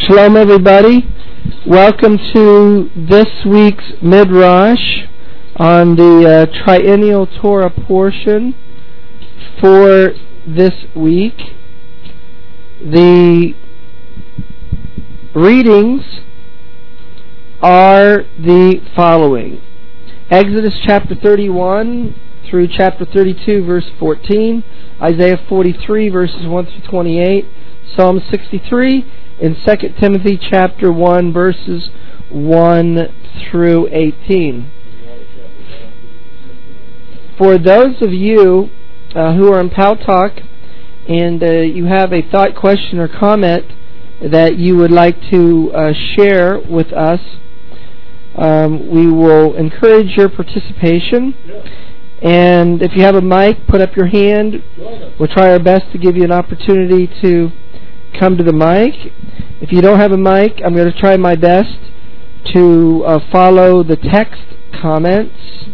Shalom, everybody. Welcome to this week's Midrash on the triennial Torah portion for this week. The readings are the following: Exodus chapter 31 through chapter 32, verse 14, Isaiah 43, verses 1 through 28, Psalm 63, in 2 Timothy chapter 1, verses 1 through 18. For those of you who are in Paltalk and you have a thought, question, or comment that you would like to share with us, we will encourage your participation. And if you have a mic, put up your hand. We'll try our best to give you an opportunity to come to the mic. If you don't have a mic, I'm going to try my best to follow the text comments,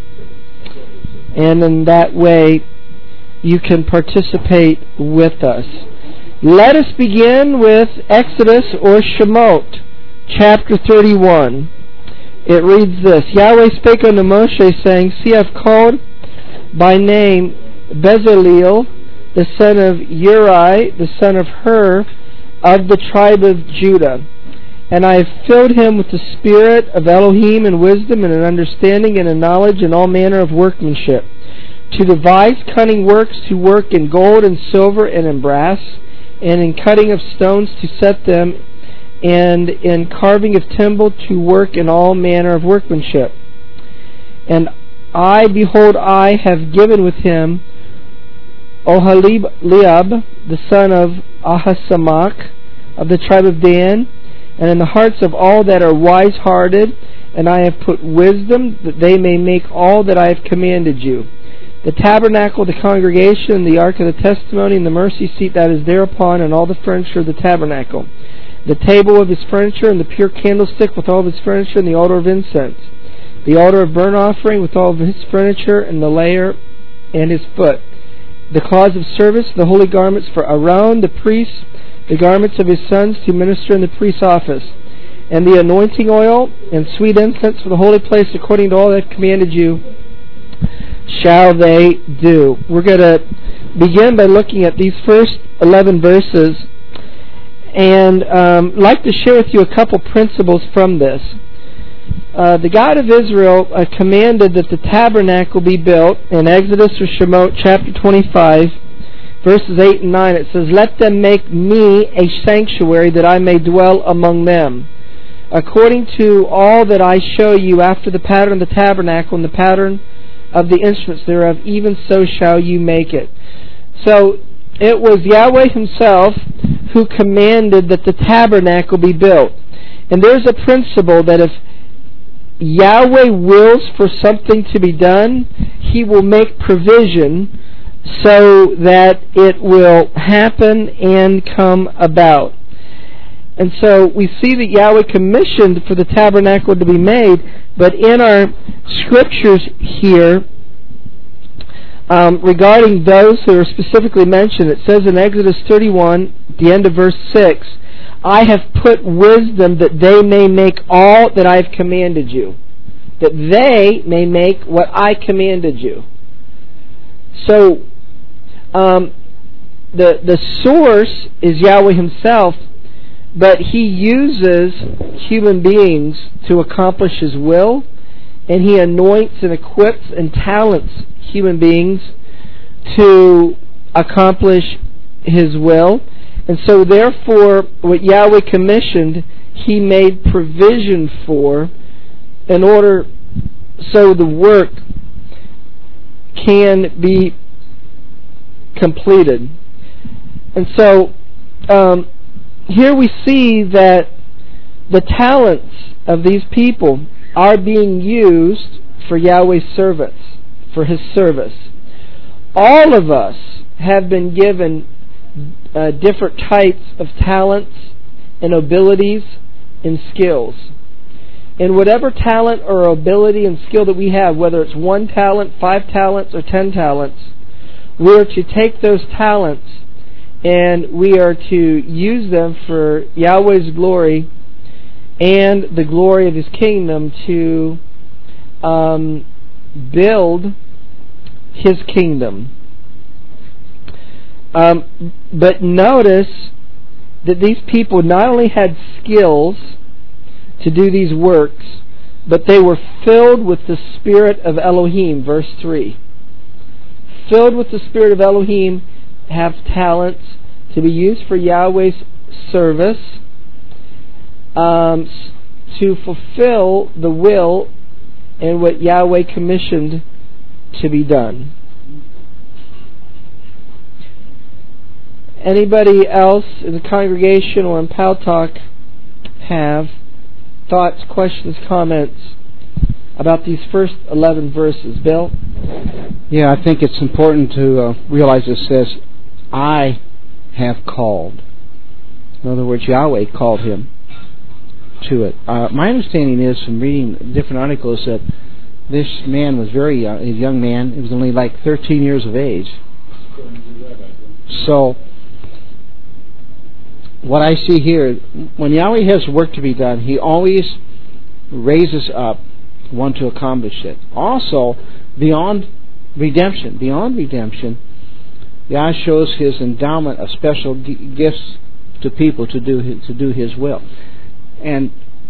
and in that way you can participate with us. Let us begin with Exodus or Shemot, chapter 31. It reads this: Yahweh spake unto Moshe, saying, See, I have called by name Bezaleel, the son of Uri, the son of Hur, of the tribe of Judah. And I have filled him with the spirit of Elohim and wisdom and an understanding and a knowledge and all manner of workmanship, to devise cunning works, to work in gold and silver and in brass, and in cutting of stones to set them, and in carving of timber to work in all manner of workmanship. And I, behold, I have given with him Oholiab, the son of Ahisamach, of the tribe of Dan, and in the hearts of all that are wise-hearted, and I have put wisdom, that they may make all that I have commanded you: the tabernacle, the congregation, the ark of the testimony, and the mercy seat that is thereupon, and all the furniture of the tabernacle, the table of his furniture, and the pure candlestick with all of his furniture, and the altar of incense, the altar of burnt offering with all of his furniture, and the layer and his foot, the cloths of service, the holy garments for Aaron the priest, the garments of his sons to minister in the priest's office, and the anointing oil and sweet incense for the holy place, according to all that I've commanded you, shall they do. We're going to begin by looking at these first 11 verses, and I'd like to share with you a couple principles from this. The God of Israel commanded that the tabernacle be built. In Exodus or Shemot chapter 25, verses 8 and 9, it says, Let them make me a sanctuary, that I may dwell among them, according to all that I show you, after the pattern of the tabernacle and the pattern of the instruments thereof, even so shall you make it. So it was Yahweh himself who commanded that the tabernacle be built. And there's a principle that if Yahweh wills for something to be done, He will make provision so that it will happen and come about. And so we see that Yahweh commissioned for the tabernacle to be made, but in our scriptures here, regarding those who are specifically mentioned, it says in Exodus 31, at the end of verse 6, I have put wisdom, that they may make all that I have commanded you. That they may make what I commanded you. So, the source is Yahweh himself, but He uses human beings to accomplish His will, and He anoints and equips and talents human beings to accomplish His will. And so therefore, what Yahweh commissioned, He made provision for, in order so the work can be completed. And so here we see that the talents of these people are being used for Yahweh's service, for His service. All of us have been given different types of talents and abilities and skills. And whatever talent or ability and skill that we have, whether it's 1 talent, 5 talents, or 10 talents, we're to take those talents and we are to use them for Yahweh's glory and the glory of His kingdom to build His kingdom. But notice that these people not only had skills to do these works, but they were filled with the Spirit of Elohim, verse 3. Filled with the Spirit of Elohim, have talents to be used for Yahweh's service, to fulfill the will and what Yahweh commissioned to be done. Anybody else in the congregation or in Paltalk have thoughts, questions, comments about these first 11 verses? Bill? Yeah, I think it's important to realize it says, I have called. In other words, Yahweh called him to it. My understanding is from reading different articles that this man was very young, a young man. He was only like 13 years of age. So, what I see here, when Yahweh has work to be done, He always raises up one to accomplish it. Also, beyond redemption, Yah shows His endowment of special gifts to people to do His will. And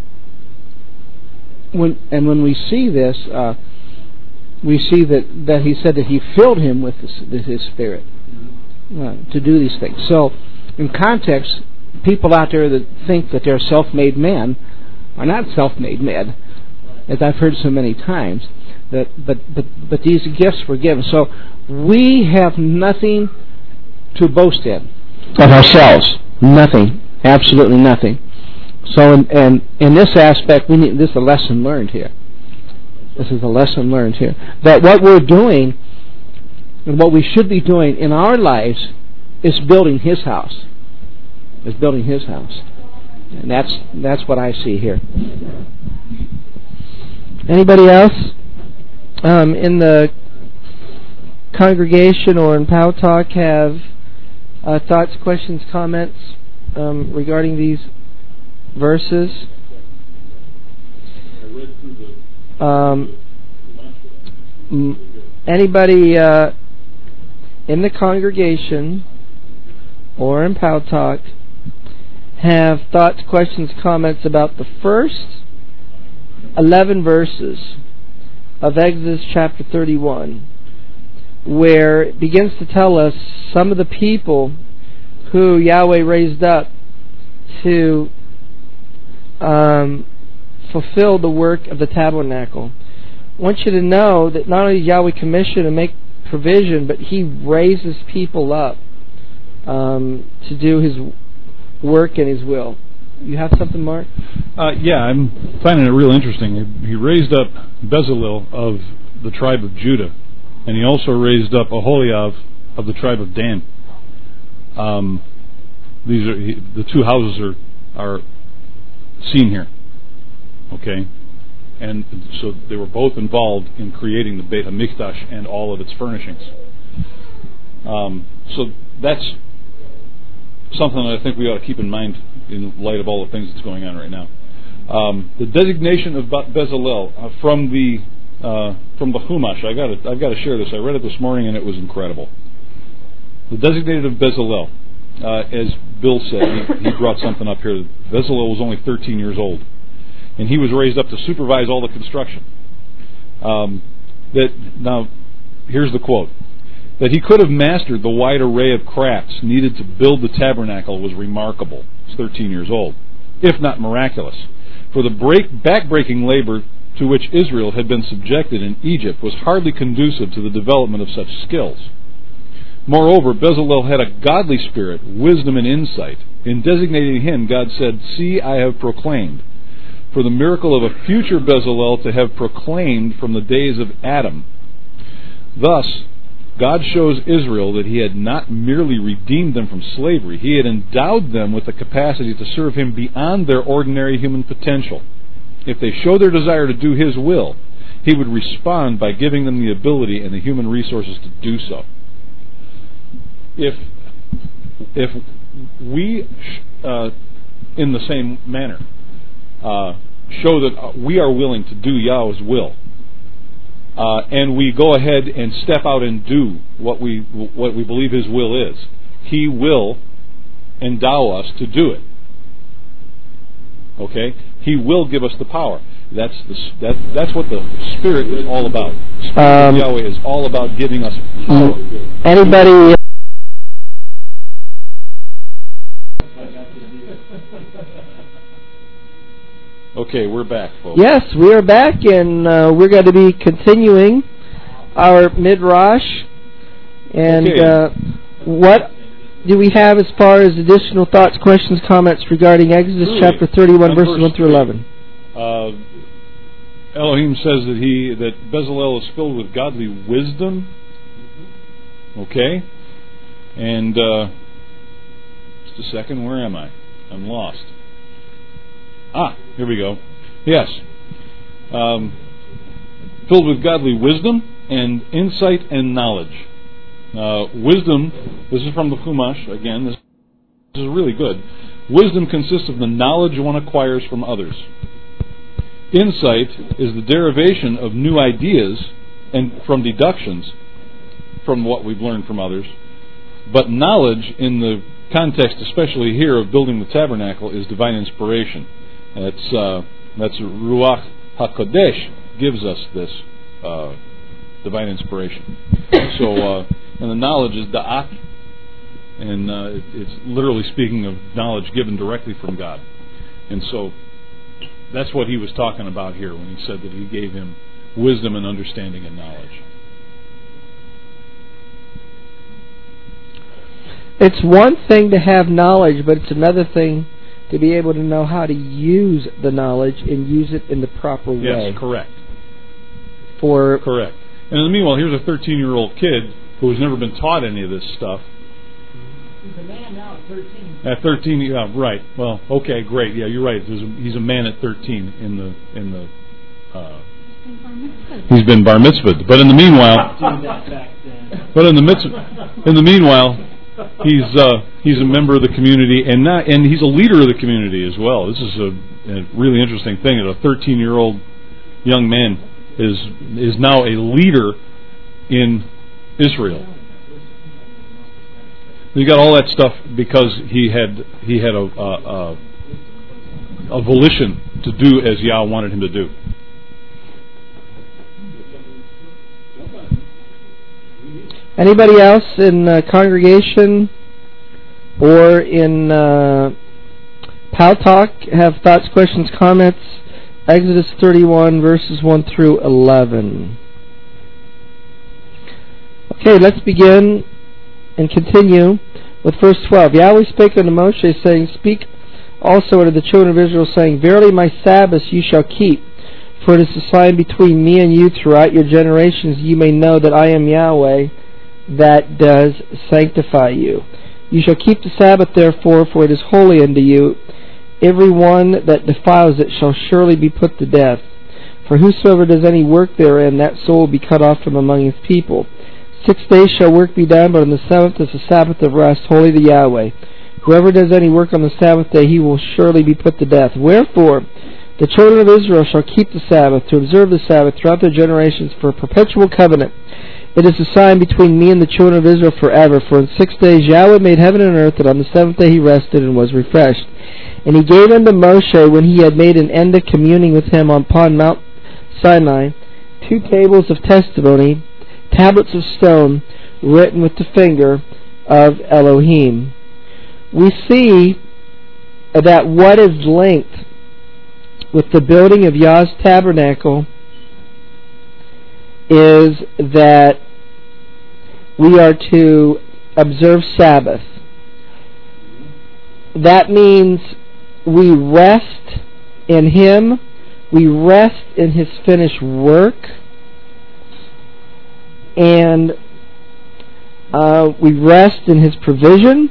when we see this, we see that He said that He filled him with His Spirit to do these things. So, in context, people out there that think that they're self-made men are not self-made men, as I've heard so many times. But these gifts were given. So we have nothing to boast in of ourselves. Nothing. Absolutely nothing. So in this aspect, this is a lesson learned here. This is a lesson learned here. That what we're doing and what we should be doing in our lives is building His house. Is building His house. And that's what I see here. Anybody else in the congregation or in Paltalk have thoughts, questions, comments regarding these verses? Anybody in the congregation or in Paltalk have thoughts, questions, comments about the first 11 verses of Exodus chapter 31, where it begins to tell us some of the people who Yahweh raised up to fulfill the work of the tabernacle. I want you to know that not only does Yahweh commission and make provision, but He raises people up to do His work and His will. You have something, Mark? Yeah, I'm finding it real interesting. He raised up Bezalel of the tribe of Judah, and He also raised up Aholiab of the tribe of Dan. These are the two houses are seen here. Okay, and so they were both involved in creating the Beit HaMikdash and all of its furnishings. So that's something that I think we ought to keep in mind in light of all the things that's going on right now. The designation of Bezalel from the Chumash. I've got to share this. I read it this morning and it was incredible. The designated of Bezalel, as Bill said, he brought something up here. Bezalel was only 13 years old, and he was raised up to supervise all the construction. Now, here's the quote. That he could have mastered the wide array of crafts needed to build the tabernacle was remarkable. He's 13 years old, if not miraculous. For the back-breaking labor to which Israel had been subjected in Egypt was hardly conducive to the development of such skills. Moreover, Bezalel had a godly spirit, wisdom, and insight. In designating him, God said, "See, I have proclaimed." For the miracle of a future Bezalel to have proclaimed from the days of Adam. Thus, God shows Israel that He had not merely redeemed them from slavery, He had endowed them with the capacity to serve Him beyond their ordinary human potential. If they show their desire to do His will, He would respond by giving them the ability and the human resources to do so. If if we in the same manner show that we are willing to do Yahweh's will, and we go ahead and step out and do what we believe His will is, He will endow us to do it. Okay, He will give us the power. That's what the Spirit is all about. Spirit of Yahweh is all about giving us power. Anybody? Okay, we're back, folks. Yes, we are back, and we're going to be continuing our Midrash. And what do we have as far as additional thoughts, questions, comments regarding Exodus chapter 31, verses 1 through 11? Elohim says that Bezalel is filled with godly wisdom. Okay, and just a second, where am I? I'm lost. Here we go. Yes. Filled with godly wisdom and insight and knowledge. Wisdom, this is from the Chumash, again, this is really good. Wisdom consists of the knowledge one acquires from others. Insight is the derivation of new ideas and from deductions from what we've learned from others. But knowledge, in the context especially here of building the tabernacle, is divine inspiration. That's Ruach HaKodesh gives us this divine inspiration. So, and the knowledge is Da'at, and it's literally speaking of knowledge given directly from God. And so, that's what he was talking about here when he said that He gave him wisdom and understanding and knowledge. It's one thing to have knowledge, but it's another thing to be able to know how to use the knowledge and use it in the proper way. Yes, correct. Correct. And in the meanwhile, here's a 13-year-old kid who has never been taught any of this stuff. He's a man now at 13. At 13, yeah, right. Well, okay, great. Yeah, you're right. He's a man at 13 in the. He's been bar mitzvahed, but in the meanwhile, he's a member of the community, and he's a leader of the community as well. This is a really interesting thing. That a 13-year-old young man is now a leader in Israel. He got all that stuff because he had a volition to do as Yah wanted him to do. Anybody else in congregation or in Pal Talk have thoughts, questions, comments? Exodus 31, verses 1 through 11. Okay, let's begin and continue with verse 12. Yahweh spake unto Moshe, saying, Speak also unto the children of Israel, saying, Verily my Sabbaths you shall keep, for it is a sign between me and you throughout your generations. You may know that I am Yahweh, that does sanctify you. You shall keep the Sabbath therefore, for it is holy unto you. Every one that defiles it shall surely be put to death. For whosoever does any work therein, that soul will be cut off from among his people. 6 days shall work be done, but on the seventh is the Sabbath of rest, holy to Yahweh. Whoever does any work on the Sabbath day, he will surely be put to death. Wherefore, the children of Israel shall keep the Sabbath, to observe the Sabbath throughout their generations for a perpetual covenant. It is a sign between me and the children of Israel forever. For in 6 days Yahweh made heaven and earth, and on the seventh day he rested and was refreshed. And he gave unto Moshe, when he had made an end of communing with him upon Mount Sinai, 2 tables of testimony, tablets of stone, written with the finger of Elohim. We see that what is linked with the building of Yah's tabernacle is that we are to observe Sabbath. That means we rest in Him, we rest in His finished work, and we rest in His provision.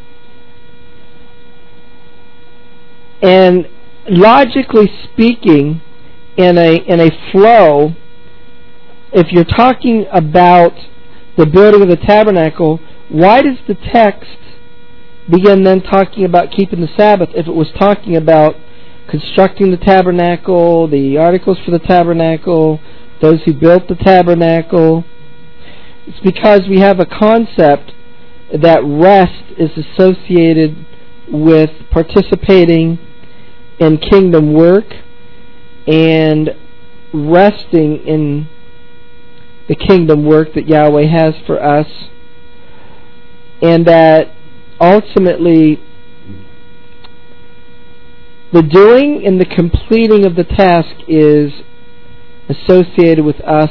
And logically speaking, in a flow, if you're talking about the building of the tabernacle, why does the text begin then talking about keeping the Sabbath if it was talking about constructing the tabernacle, the articles for the tabernacle, those who built the tabernacle? It's because we have a concept that rest is associated with participating in kingdom work and resting in the kingdom work that Yahweh has for us, and that ultimately the doing and the completing of the task is associated with us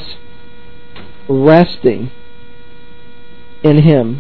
resting in Him.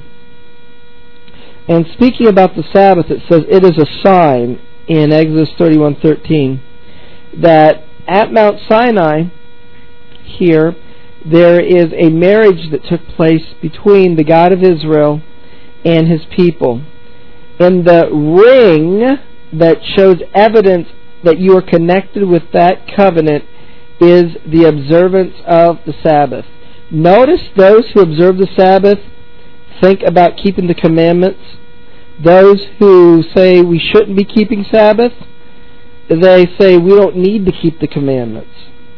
And speaking about the Sabbath, it says it is a sign in Exodus 31:13 that at Mount Sinai here there is a marriage that took place between the God of Israel and His people. And the ring that shows evidence that you are connected with that covenant is the observance of the Sabbath. Notice those who observe the Sabbath think about keeping the commandments. Those who say we shouldn't be keeping Sabbath, they say we don't need to keep the commandments.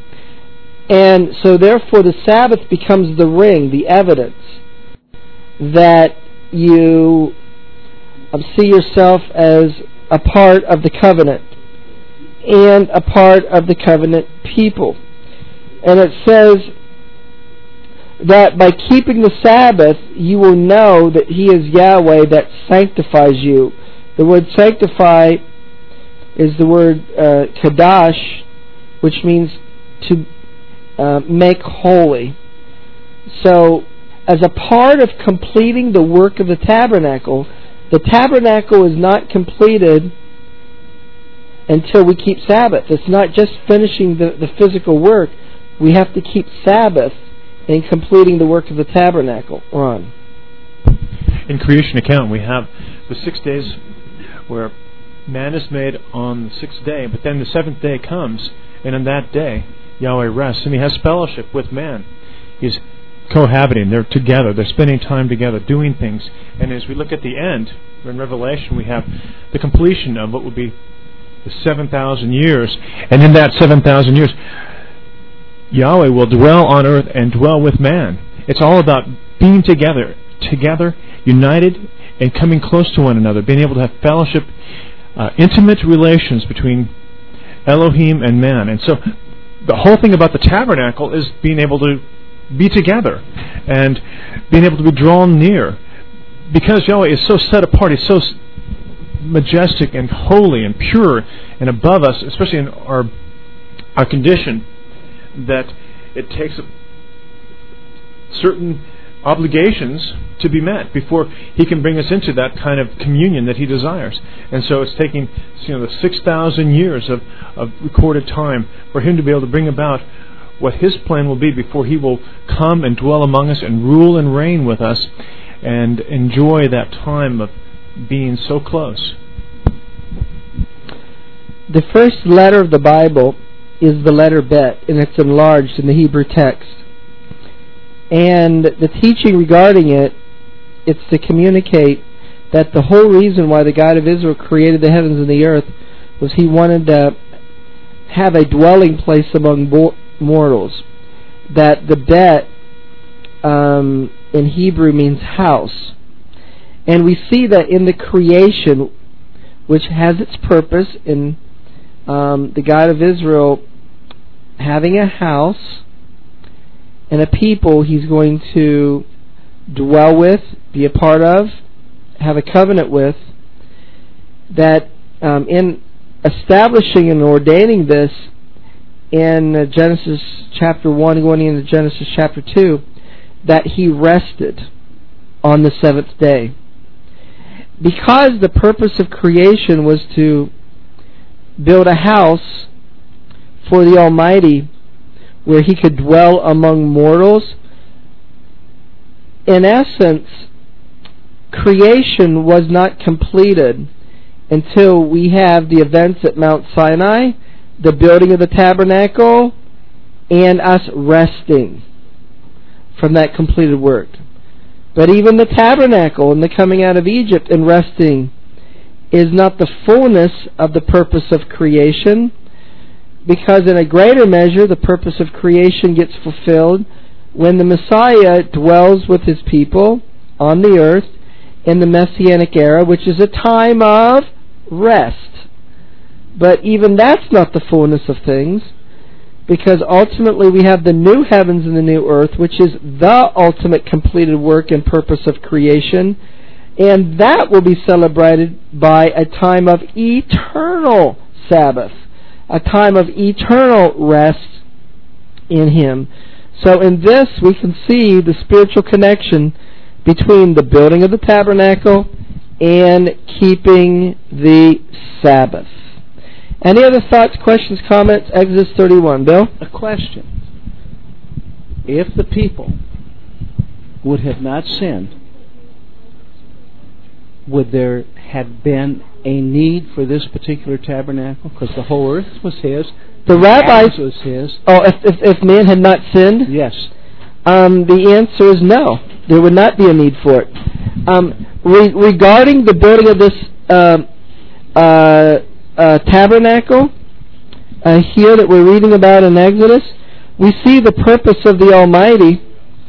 And so therefore the Sabbath becomes the ring, the evidence that you see yourself as a part of the covenant and a part of the covenant people. And it says that by keeping the Sabbath, you will know that He is Yahweh that sanctifies you. The word sanctify is the word kadash, which means to make holy. So, as a part of completing the work of the tabernacle is not completed until we keep Sabbath. It's not just finishing the physical work. We have to keep Sabbath in completing the work of the tabernacle. Ron. In creation account, we have the 6 days where man is made on the 6th day, but then the 7th day comes, and on that day, Yahweh rests, and He has fellowship with man. He's cohabiting, they're together, they're spending time together, doing things. And as we look at the end, in Revelation, we have the completion of what would be the 7,000 years, and in that 7,000 years, Yahweh will dwell on earth and dwell with man. It's all about being together, united, and coming close to one another, being able to have fellowship, intimate relations between Elohim and man. And so the whole thing about the tabernacle is being able to be together and being able to be drawn near. Because Yahweh is so set apart, He's so majestic and holy and pure and above us, especially in our condition, that it takes certain obligations to be met before He can bring us into that kind of communion that He desires. And so it's taking the 6,000 years of recorded time for Him to be able to bring about what His plan will be before He will come and dwell among us and rule and reign with us and enjoy that time of being so close. The first letter of the Bible is the letter Bet, and it's enlarged in the Hebrew text. And the teaching regarding it's to communicate that the whole reason why the God of Israel created the heavens and the earth was He wanted to have a dwelling place among mortals. That the Bet in Hebrew means house. And we see that in the creation, which has its purpose in the God of Israel having a house and a people He's going to dwell with, be a part of, have a covenant with, that in establishing and ordaining this in Genesis chapter 1 going into Genesis chapter 2, that He rested on the 7th day. Because the purpose of creation was to build a house for the Almighty where He could dwell among mortals, in essence, creation was not completed until we have the events at Mount Sinai, the building of the tabernacle, and us resting from that completed work. But even the tabernacle and the coming out of Egypt and resting is not the fullness of the purpose of creation, because in a greater measure the purpose of creation gets fulfilled when the Messiah dwells with his people on the earth in the Messianic era, which is a time of rest. But even that's not the fullness of things, because ultimately we have the new heavens and the new earth, which is the ultimate completed work and purpose of creation, and that will be celebrated by a time of eternal Sabbath, a time of eternal rest in Him. So in this we can see the spiritual connection between the building of the tabernacle and keeping the Sabbath. Any other thoughts, questions, comments? Exodus 31. Bill? A question. If the people would have not sinned, would there have been a need for this particular tabernacle? Because the whole earth was His. The rabbis was His. Oh, if man had not sinned? Yes. The answer is no. There would not be a need for it. Regarding the building of this tabernacle here that we're reading about in Exodus, we see the purpose of the Almighty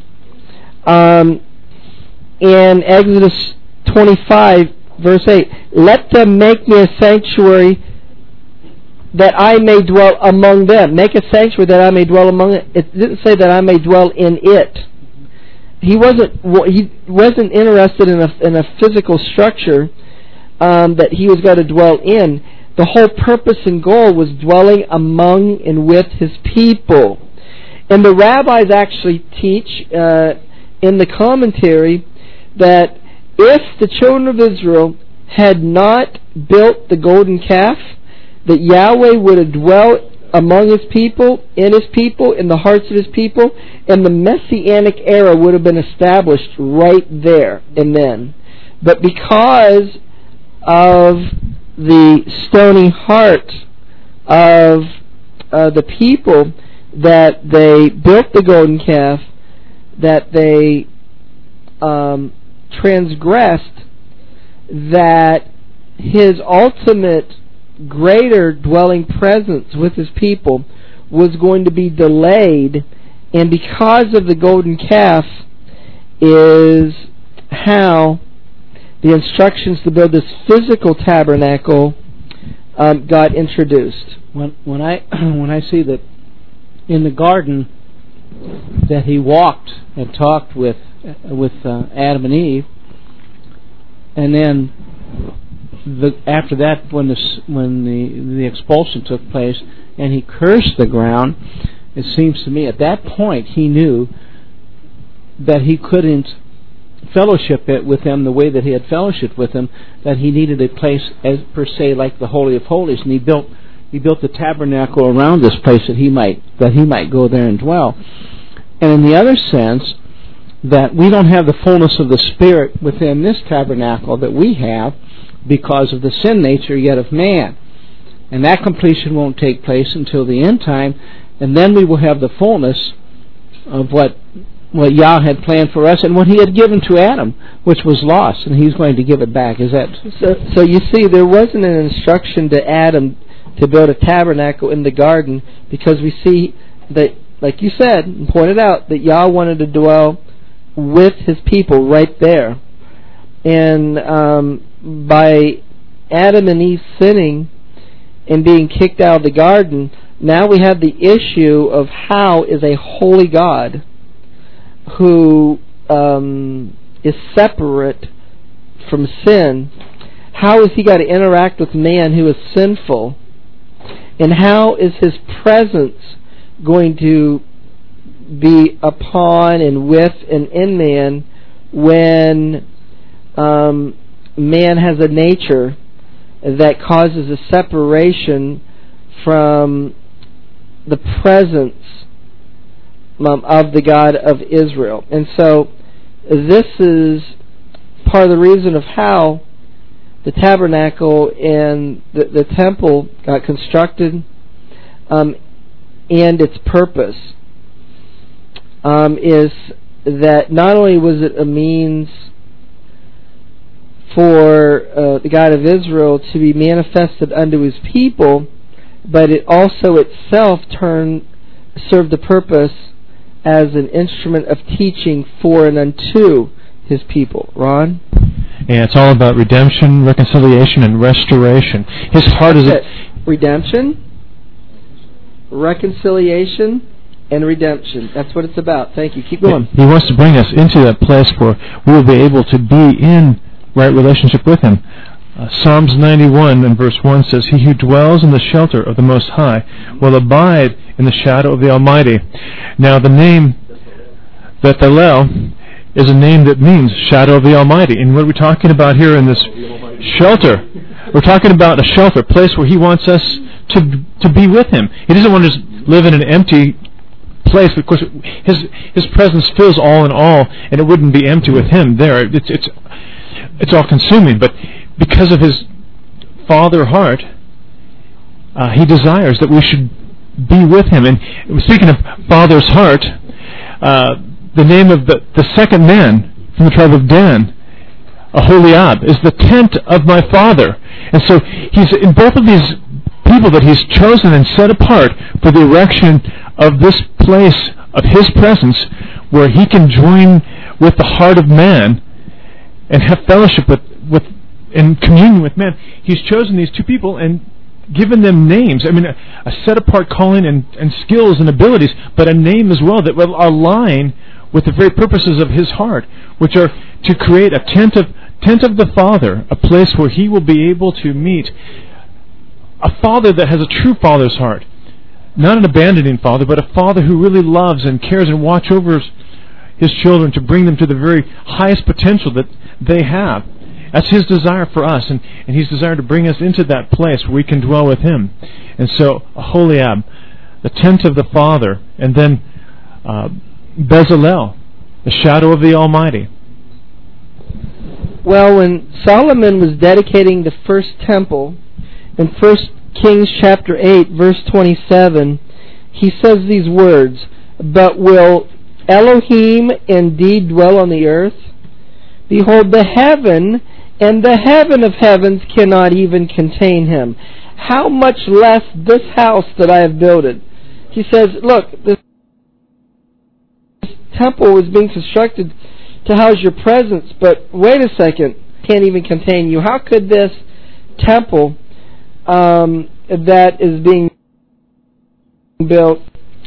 in Exodus 25, verse 8. Let them make me a sanctuary that I may dwell among them. Make a sanctuary that I may dwell among it. It didn't say that I may dwell in it. He wasn't interested in a physical structure that he was going to dwell in. The whole purpose and goal was dwelling among and with His people. And the rabbis actually teach in the commentary that if the children of Israel had not built the golden calf, that Yahweh would have dwelt among His people, in the hearts of His people, and the Messianic era would have been established right there and then. But because of the stony heart of the people, that they built the golden calf, that they transgressed, that His ultimate greater dwelling presence with His people was going to be delayed, and because of the golden calf is how the instructions to build this physical tabernacle got introduced. When I see that in the garden that He walked and talked with Adam and Eve, and then after that, when the expulsion took place and He cursed the ground, it seems to me at that point He knew that He couldn't fellowship it with them the way that He had fellowship with them, that He needed a place as per se like the Holy of Holies, and He built the tabernacle around this place that He might go there and dwell. And in the other sense, that we don't have the fullness of the Spirit within this tabernacle that we have because of the sin nature yet of man. And that completion won't take place until the end time, and then we will have the fullness of what Yah had planned for us and what He had given to Adam, which was lost, and He's going to give it back. Is that so? You see, there wasn't an instruction to Adam to build a tabernacle in the garden, because we see that, like you said and pointed out, that Yah wanted to dwell with His people right there. And by Adam and Eve sinning and being kicked out of the garden, now we have the issue of how is a holy God who is separate from sin, how is He got to interact with man who is sinful, and how is His presence going to be upon and with and in man when man has a nature that causes a separation from the presence of the God of Israel. And so this is part of the reason of how the tabernacle and the temple got constructed, and its purpose is that not only was it a means for the God of Israel to be manifested unto His people, but it also itself served the purpose as an instrument of teaching for and unto His people. Ron? Yeah, it's all about redemption, reconciliation, and restoration. His heart is redemption, reconciliation, and redemption. That's what it's about. Thank you. Keep going. He wants to bring us into that place where we will be able to be in right relationship with Him. Psalms 91 and verse 1 says, "He who dwells in the shelter of the Most High will abide in the shadow of the Almighty." Now, the name Bethel is a name that means shadow of the Almighty. And what are we talking about here in this shelter? We're talking about a shelter, a place where He wants us to be with Him. He doesn't want us to live in an empty place. Of course, His presence fills all in all, and it wouldn't be empty with Him there. It's all consuming, but because of His Father heart, He desires that we should be with Him. And speaking of Father's heart, the name of the second man from the tribe of Dan, Aholiab, is the tent of my Father. And so He's in both of these people that He's chosen and set apart for the erection of this place of His presence, where He can join with the heart of man and have fellowship with and communion with man. He's chosen these two people and given them names. I mean, a set-apart calling and skills and abilities, but a name as well that will align with the very purposes of His heart, which are to create a tent of the Father, a place where He will be able to meet a Father that has a true Father's heart. Not an abandoning Father, but a Father who really loves and cares and watches over His children to bring them to the very highest potential that they have. That's His desire for us, and He's desired to bring us into that place where we can dwell with Him. And so, Aholiab, the tent of the Father, and then Bezalel, the shadow of the Almighty. Well, when Solomon was dedicating the first temple, in 1 Kings chapter 8, verse 27, he says these words, "But will Elohim indeed dwell on the earth? Behold, the heaven and the heaven of heavens cannot even contain Him. How much less this house that I have builded?" He says, look, this temple was being constructed to house your presence, but wait a second, can't even contain you. How could this temple that is being built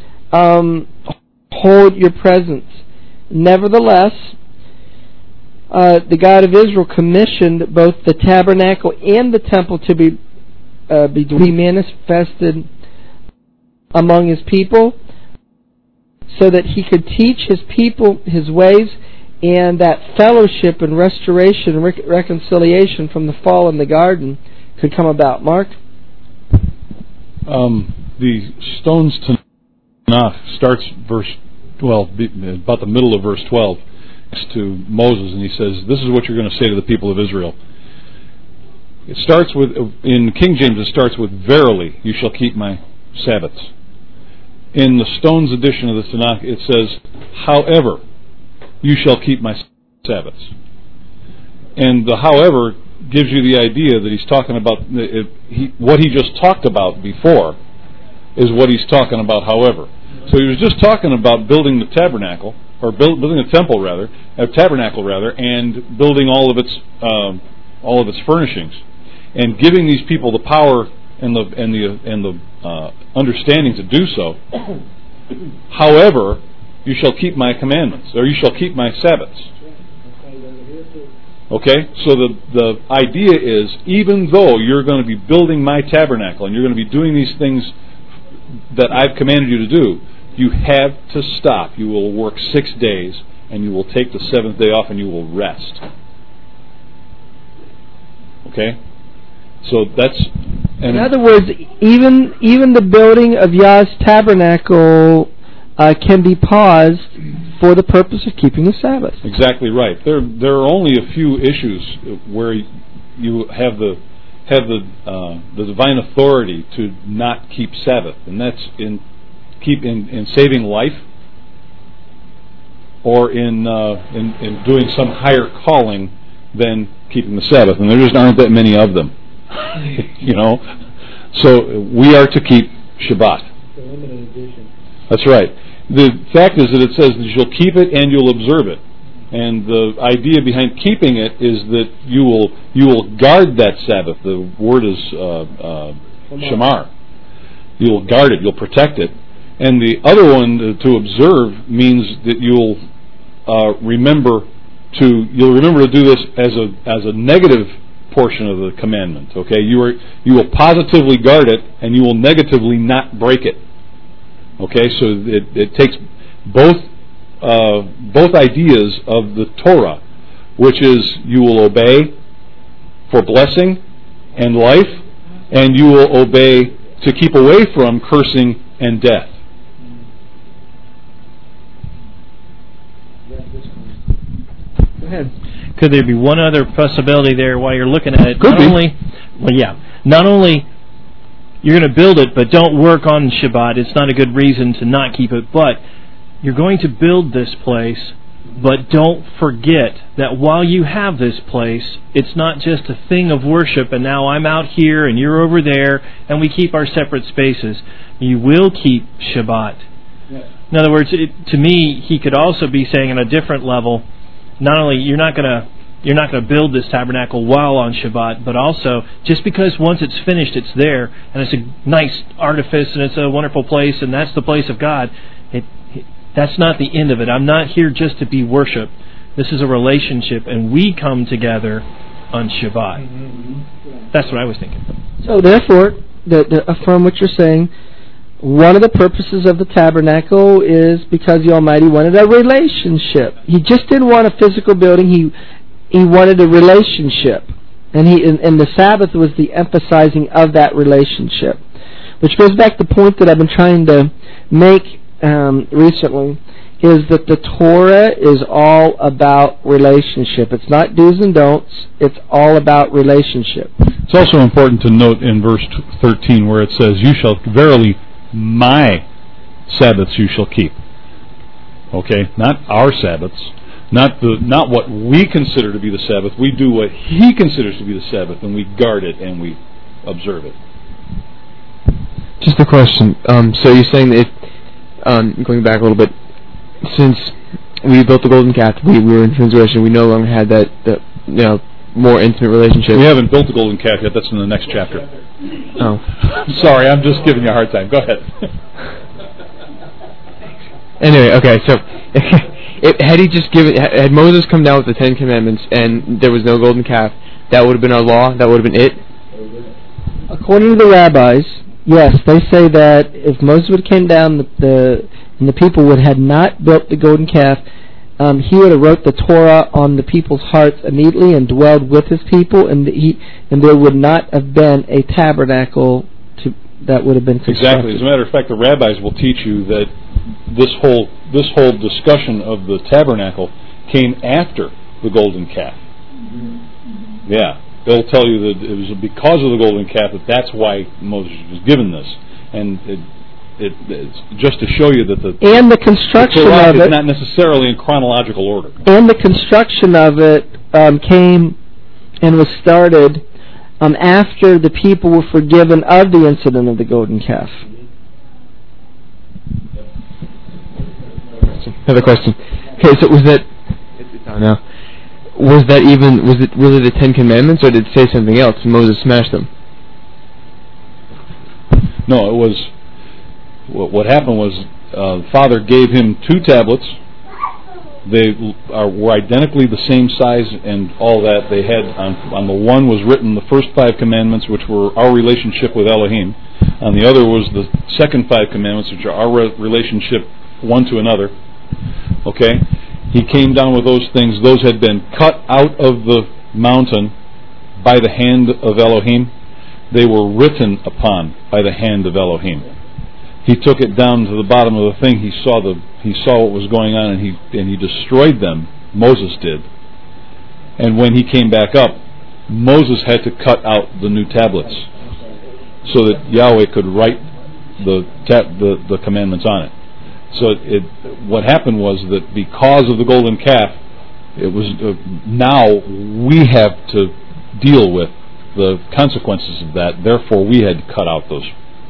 hold your presence? Nevertheless, the God of Israel commissioned both the tabernacle and the temple to be manifested among His people, so that He could teach His people His ways, and that fellowship and restoration and reconciliation from the fall in the garden could come about. Mark? The Stones Tanakh starts about the middle of verse 12 to Moses, and he says, "This is what you're going to say to the people of Israel." It starts with, in King James, it starts with, "Verily, you shall keep my Sabbaths." In the Stones edition of the Tanakh, it says, "However, you shall keep my Sabbaths." And the "however" gives you the idea that he's talking about what he just talked about before is what he's talking about. However, so he was just talking about building the tabernacle, or building a temple rather, a tabernacle rather, and building all of its furnishings, and giving these people the power and the understanding to do so. However, you shall keep my commandments, or you shall keep my Sabbaths. Okay, so the idea is, even though you're going to be building my tabernacle and you're going to be doing these things that I've commanded you to do, you have to stop. You will work 6 days, and you will take the seventh day off, and you will rest. Okay, so that's. In other words, even the building of Yah's tabernacle can be paused for the purpose of keeping the Sabbath. Exactly right. There are only a few issues where you have the divine authority to not keep Sabbath, and that's in saving life or in doing some higher calling than keeping the Sabbath, and there just aren't that many of them. You know, so we are to keep Shabbat. The limited edition. That's right. The fact is that it says that you'll keep it and you'll observe it, and the idea behind keeping it is that you will guard that Sabbath. The word is shamar. You'll guard it. You'll protect it. And the other one, to observe, means that you'll remember to do this as a negative portion of the commandment. Okay, you will positively guard it, and you will negatively not break it. Okay, so it takes both ideas of the Torah, which is you will obey for blessing and life, and you will obey to keep away from cursing and death. Go ahead. Could there be one other possibility there while you're looking at it? Could be. Not only you're going to build it, but don't work on Shabbat. It's not a good reason to not keep it. But you're going to build this place, but don't forget that while you have this place, it's not just a thing of worship, and now I'm out here and you're over there, and we keep our separate spaces. You will keep Shabbat. Yes. In other words, to me, he could also be saying on a different level, not only you're not going to build this tabernacle while on Shabbat, but also just because once it's finished, it's there, and it's a nice artifice, and it's a wonderful place, and that's the place of God. That's not the end of it. I'm not here just to be worshiped. This is a relationship, and we come together on Shabbat. That's what I was thinking. So therefore, to affirm what you're saying, one of the purposes of the tabernacle is because the Almighty wanted a relationship. He just didn't want a physical building. He wanted a relationship, and the Sabbath was the emphasizing of that relationship, which goes back to the point that I've been trying to make recently, is that the Torah is all about relationship. It's not do's and don'ts. It's all about relationship. It's also important to note in verse 13 where it says, "You shall verily my Sabbaths you shall keep." Okay, not our Sabbaths. Not what we consider to be the Sabbath. We do what He considers to be the Sabbath, and we guard it and we observe it. Just a question. So you're saying that going back a little bit, since we built the golden calf, we were in transgression. We no longer had that more intimate relationship. We haven't built the golden calf yet. That's in the next chapter. Oh, sorry, I'm just giving you a hard time. Go ahead. Anyway, okay. So had Moses come down with the 10 Commandments and there was no golden calf, that would have been our law. That would have been it. According to the rabbis, yes, they say that if Moses would have came down and the people had not built the golden calf, he would have wrote the Torah on the people's hearts immediately and dwelled with his people, and there would not have been a tabernacle that would have been constructed. Exactly. As a matter of fact, the rabbis will teach you that this whole discussion of the tabernacle came after the golden calf. Yeah. They'll tell you that it was because of the golden calf that's why Moses was given this, and it's just to show you that the construction Torah of is it not necessarily in chronological order. And the construction of it came and was started after the people were forgiven of the incident of the golden calf. Another question. Okay, so was that? Was it really the 10 Commandments, or did it say something else and Moses smashed them? No, it was. What happened was Father gave him 2 tablets. They were identically the same size and all that. They had on the one was written the first 5 commandments, which were our relationship with Elohim. On the other was the second 5 commandments, which are our relationship one to another. Okay? He came down with those things. Those had been cut out of the mountain by the hand of Elohim. They were written upon by the hand of Elohim. He took it down to the bottom of the thing. He saw what was going on, and he destroyed them. Moses did. And when he came back up, Moses had to cut out the new tablets so that Yahweh could write the commandments on it. So what happened was that because of the golden calf, it was now we have to deal with the consequences of that. Therefore, we had to cut out those.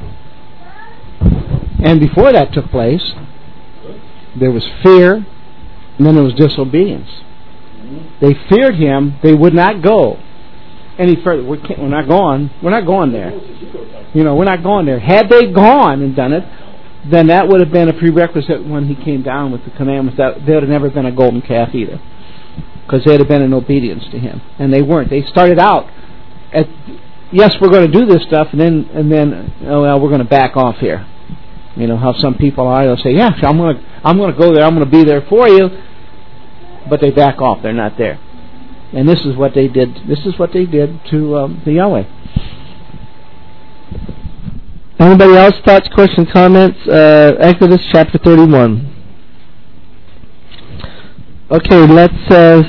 And before that took place, there was fear, and then there was disobedience. They feared him. They would not go any further. We're not going. We're not going there. We're not going there. Had they gone and done it, then that would have been a prerequisite when he came down with the commandments. That there would have never been a golden calf either, because they'd have been in obedience to him, and they weren't. They started out at, yes, we're going to do this stuff, and then oh well, we're going to back off here. How some people are. They'll say, yeah, I'm going to go there. I'm going to be there for you, but they back off. They're not there. And this is what they did. This is what they did to Yahweh. Anybody else? Thoughts, questions, comments? Exodus chapter 31. Okay, let's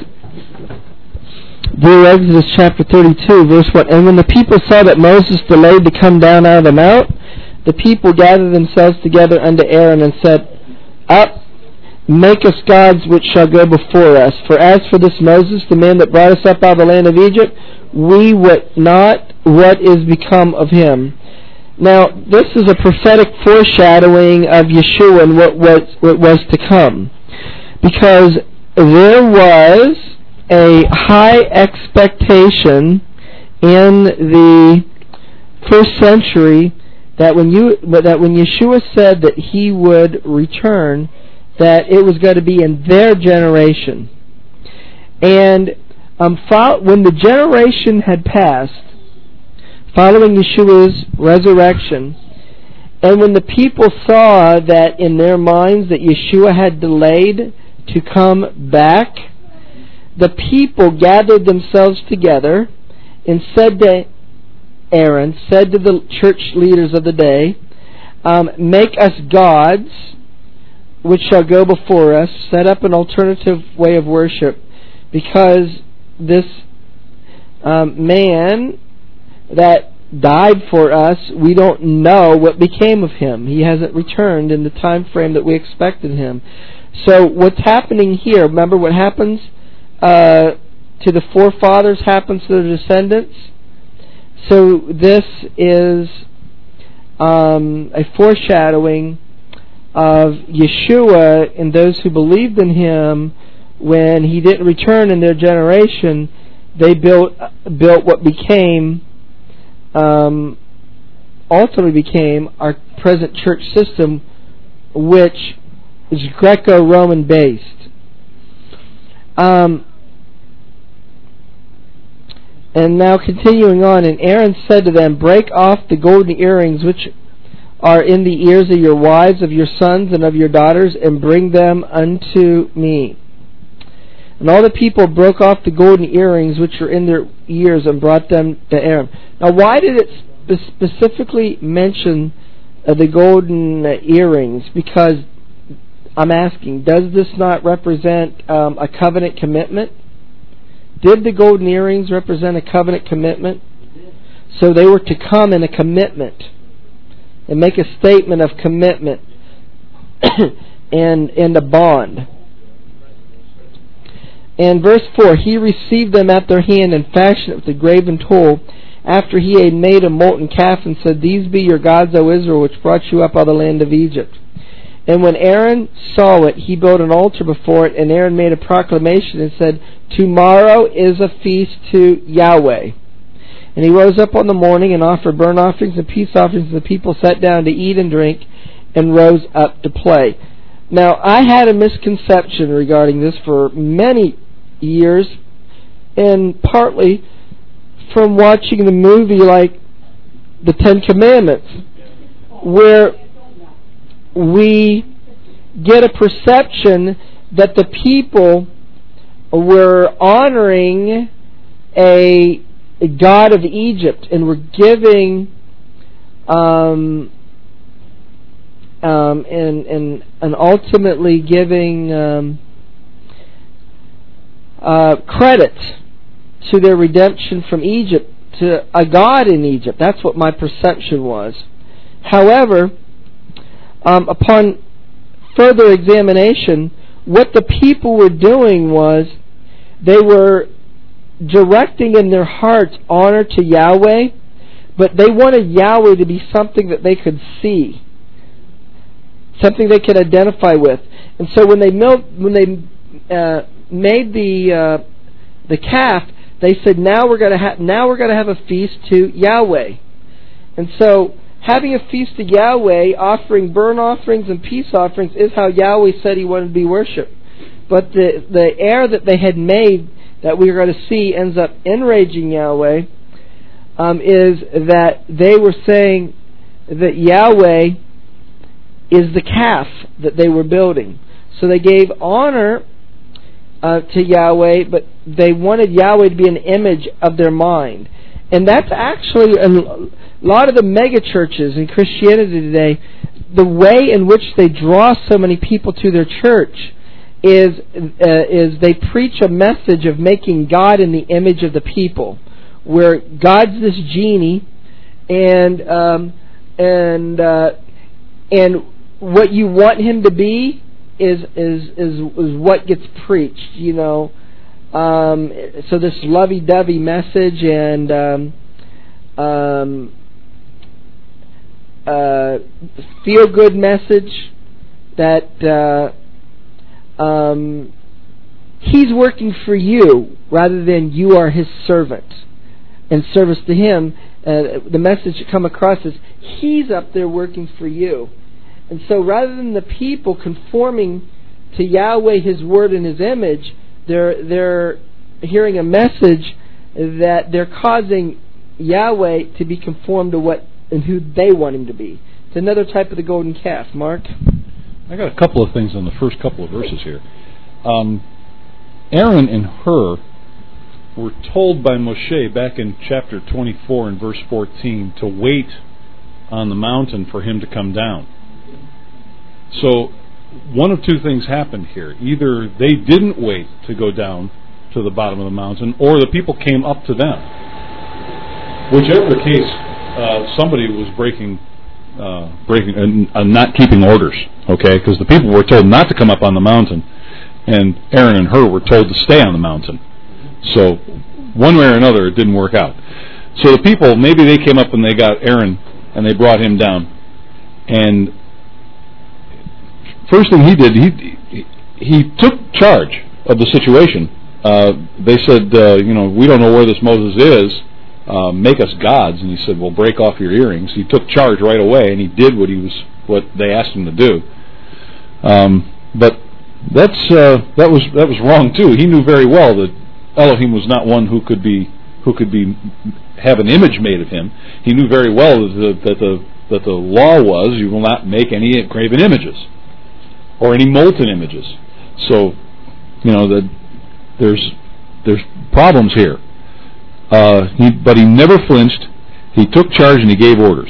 do Exodus chapter 32, verse 1. And when the people saw that Moses delayed to come down out of the mount, the people gathered themselves together unto Aaron and said, Up, make us gods which shall go before us. For as for this Moses, the man that brought us up out of the land of Egypt, we wot not what is become of him. Now, this is a prophetic foreshadowing of Yeshua and what was to come. Because there was a high expectation in the first century that when Yeshua said that he would return, that it was going to be in their generation. And when the generation had passed, following Yeshua's resurrection, and when the people saw that in their minds that Yeshua had delayed to come back, the people gathered themselves together and said to Aaron, said to the church leaders of the day, make us gods which shall go before us, set up an alternative way of worship, because this man that died for us, we don't know what became of him. He hasn't returned in the time frame that we expected him. So what's happening here, remember what happens to the forefathers happens to their descendants? So this is a foreshadowing of Yeshua and those who believed in him. When he didn't return in their generation, they built what became ultimately became our present church system, which is Greco-Roman based. And now continuing on, and Aaron said to them, break off the golden earrings which are in the ears of your wives, of your sons, and of your daughters, and bring them unto me. And all the people broke off the golden earrings which were in their ears and brought them to Aaron. Now, why did it specifically mention the golden earrings? Because I'm asking, does this not represent a covenant commitment? Did the golden earrings represent a covenant commitment? So they were to come in a commitment and make a statement of commitment and a bond. And verse 4, he received them at their hand and fashioned it with a graven tool, after he had made a molten calf, and said, these be your gods, O Israel, which brought you up out of the land of Egypt. And when Aaron saw it, he built an altar before it, and Aaron made a proclamation and said, tomorrow is a feast to Yahweh. And he rose up on the morning and offered burnt offerings and peace offerings, and the people sat down to eat and drink and rose up to play. Now, I had a misconception regarding this for many years, and partly from watching the movie like The Ten Commandments, where we get a perception that the people were honoring a god of Egypt and were giving and ultimately giving credit to their redemption from Egypt to a god in Egypt. That's what my perception was. However, upon further examination, what the people were doing was they were directing in their hearts honor to Yahweh, but they wanted Yahweh to be something that they could see, something they could identify with. And so when they made the calf, they said, now we're going to have a feast to Yahweh. And so having a feast to Yahweh, offering burnt offerings and peace offerings, is how Yahweh said He wanted to be worshipped. But the error that they had made, that we are going to see ends up enraging Yahweh, is that they were saying that Yahweh is the calf that they were building. So they gave honor to Yahweh, but they wanted Yahweh to be an image of their mind. And that's actually a lot of the mega churches in Christianity today. The way in which they draw so many people to their church is they preach a message of making God in the image of the people, where God's this genie, and what you want Him to be is what gets preached, you know. So this lovey-dovey message and feel-good message that He's working for you rather than you are His servant. In service to Him, the message that come across is He's up there working for you. And so rather than the people conforming to Yahweh, His Word, and His image, they're hearing a message that they're causing Yahweh to be conformed to what and who they want Him to be. It's another type of the golden calf. Mark? I got a couple of things on the first couple of verses here. Aaron and Hur were told by Moshe back in chapter 24 and verse 14 to wait on the mountain for him to come down. So one of two things happened here. Either they didn't wait to go down to the bottom of the mountain, or the people came up to them. Whichever the case, somebody was breaking not keeping orders, okay? Because the people were told not to come up on the mountain, and Aaron and Hur were told to stay on the mountain. So one way or another, it didn't work out. So the people, maybe they came up and they got Aaron and they brought him down. And first thing he did, he took charge of the situation. They said, we don't know where this Moses is. Make us gods. And he said, well, break off your earrings. He took charge right away, and he did what they asked him to do. But that was wrong too. He knew very well that Elohim was not one who could have an image made of him. He knew very well that the law was you will not make any graven images or any molten images. So that there's problems here. But he never flinched. He took charge and he gave orders.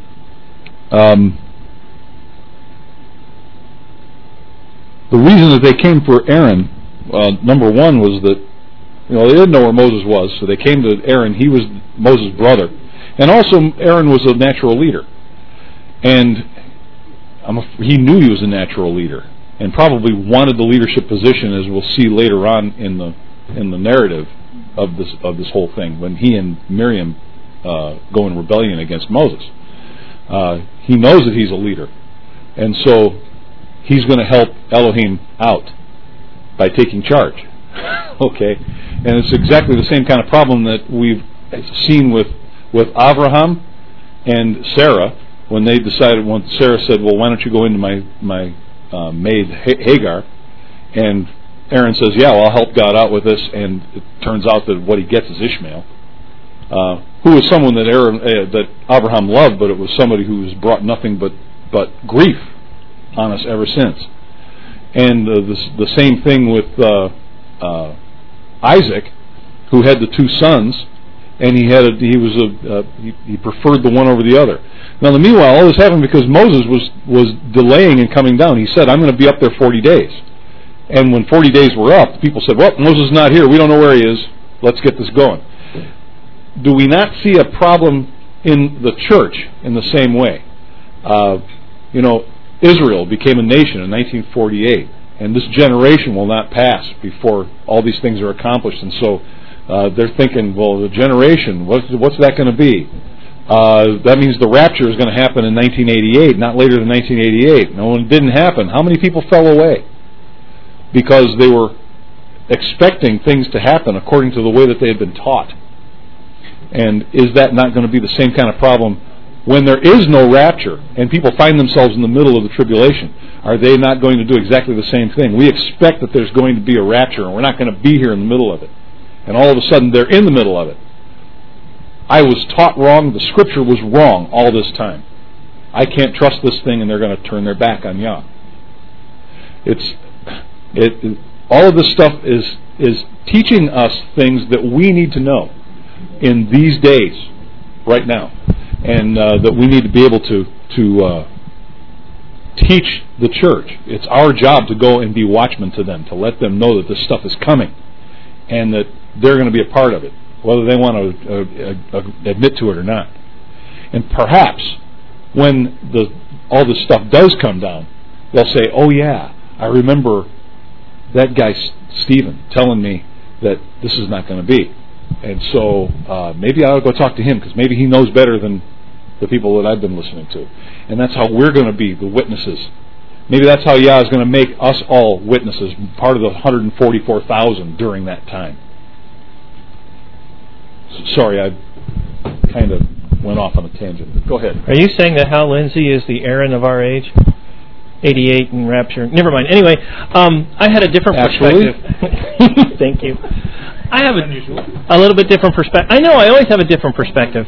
The reason that they came for Aaron, number one, was that they didn't know where Moses was, so they came to Aaron. He was Moses' brother, and also Aaron was a natural leader, and he knew he was a natural leader, and probably wanted the leadership position, as we'll see later on in the narrative of this whole thing, when he and Miriam go in rebellion against Moses. He knows that he's a leader, and so he's going to help Elohim out by taking charge. Okay, and it's exactly the same kind of problem that we've seen with Abraham and Sarah when Sarah said, "Well, why don't you go into my maid Hagar?" And Aaron says, "Yeah, well, I'll help God out with this." And it turns out that what he gets is Ishmael, who was someone that Abraham loved, but it was somebody who has brought nothing but grief on us ever since. And the same thing with Isaac, who had the two sons, and he preferred the one over the other. Now, meanwhile, all this happened because Moses was delaying in coming down. He said, "I'm going to be up there 40 days." And when 40 days were up, people said, "Well, Moses is not here. We don't know where he is. Let's get this going." Do we not see a problem in the church in the same way? Israel became a nation in 1948, and this generation will not pass before all these things are accomplished. And so they're thinking, well, the generation, what's that going to be? That means the rapture is going to happen in 1988, not later than 1988. No, when it didn't happen, how many people fell away? Because they were expecting things to happen according to the way that they had been taught. And is that not going to be the same kind of problem when there is no rapture and people find themselves in the middle of the tribulation? Are they not going to do exactly the same thing? We expect that there's going to be a rapture and we're not going to be here in the middle of it. And all of a sudden they're in the middle of it. I was taught wrong. The Scripture was wrong all this time. I can't trust this thing, and they're going to turn their back on Yah. All of this stuff is teaching us things that we need to know in these days, right now, and that we need to be able to teach the church. It's our job to go and be watchmen to them, to let them know that this stuff is coming, and that they're going to be a part of it, whether they want to admit to it or not. And perhaps when all this stuff does come down, they'll say, oh yeah, I remember that guy Stephen telling me that this is not going to be. And so maybe I ought to go talk to him, because maybe he knows better than the people that I've been listening to. And that's how we're going to be the witnesses. Maybe that's how Yah is going to make us all witnesses, part of the 144,000 during that time. Sorry, I kind of went off on a tangent. Go ahead. Are you saying that Hal Lindsey is the Aaron of our age? 88 and rapture. Never mind. Anyway, I had a different perspective. Thank you. I have a little bit different perspective. I know, I always have a different perspective.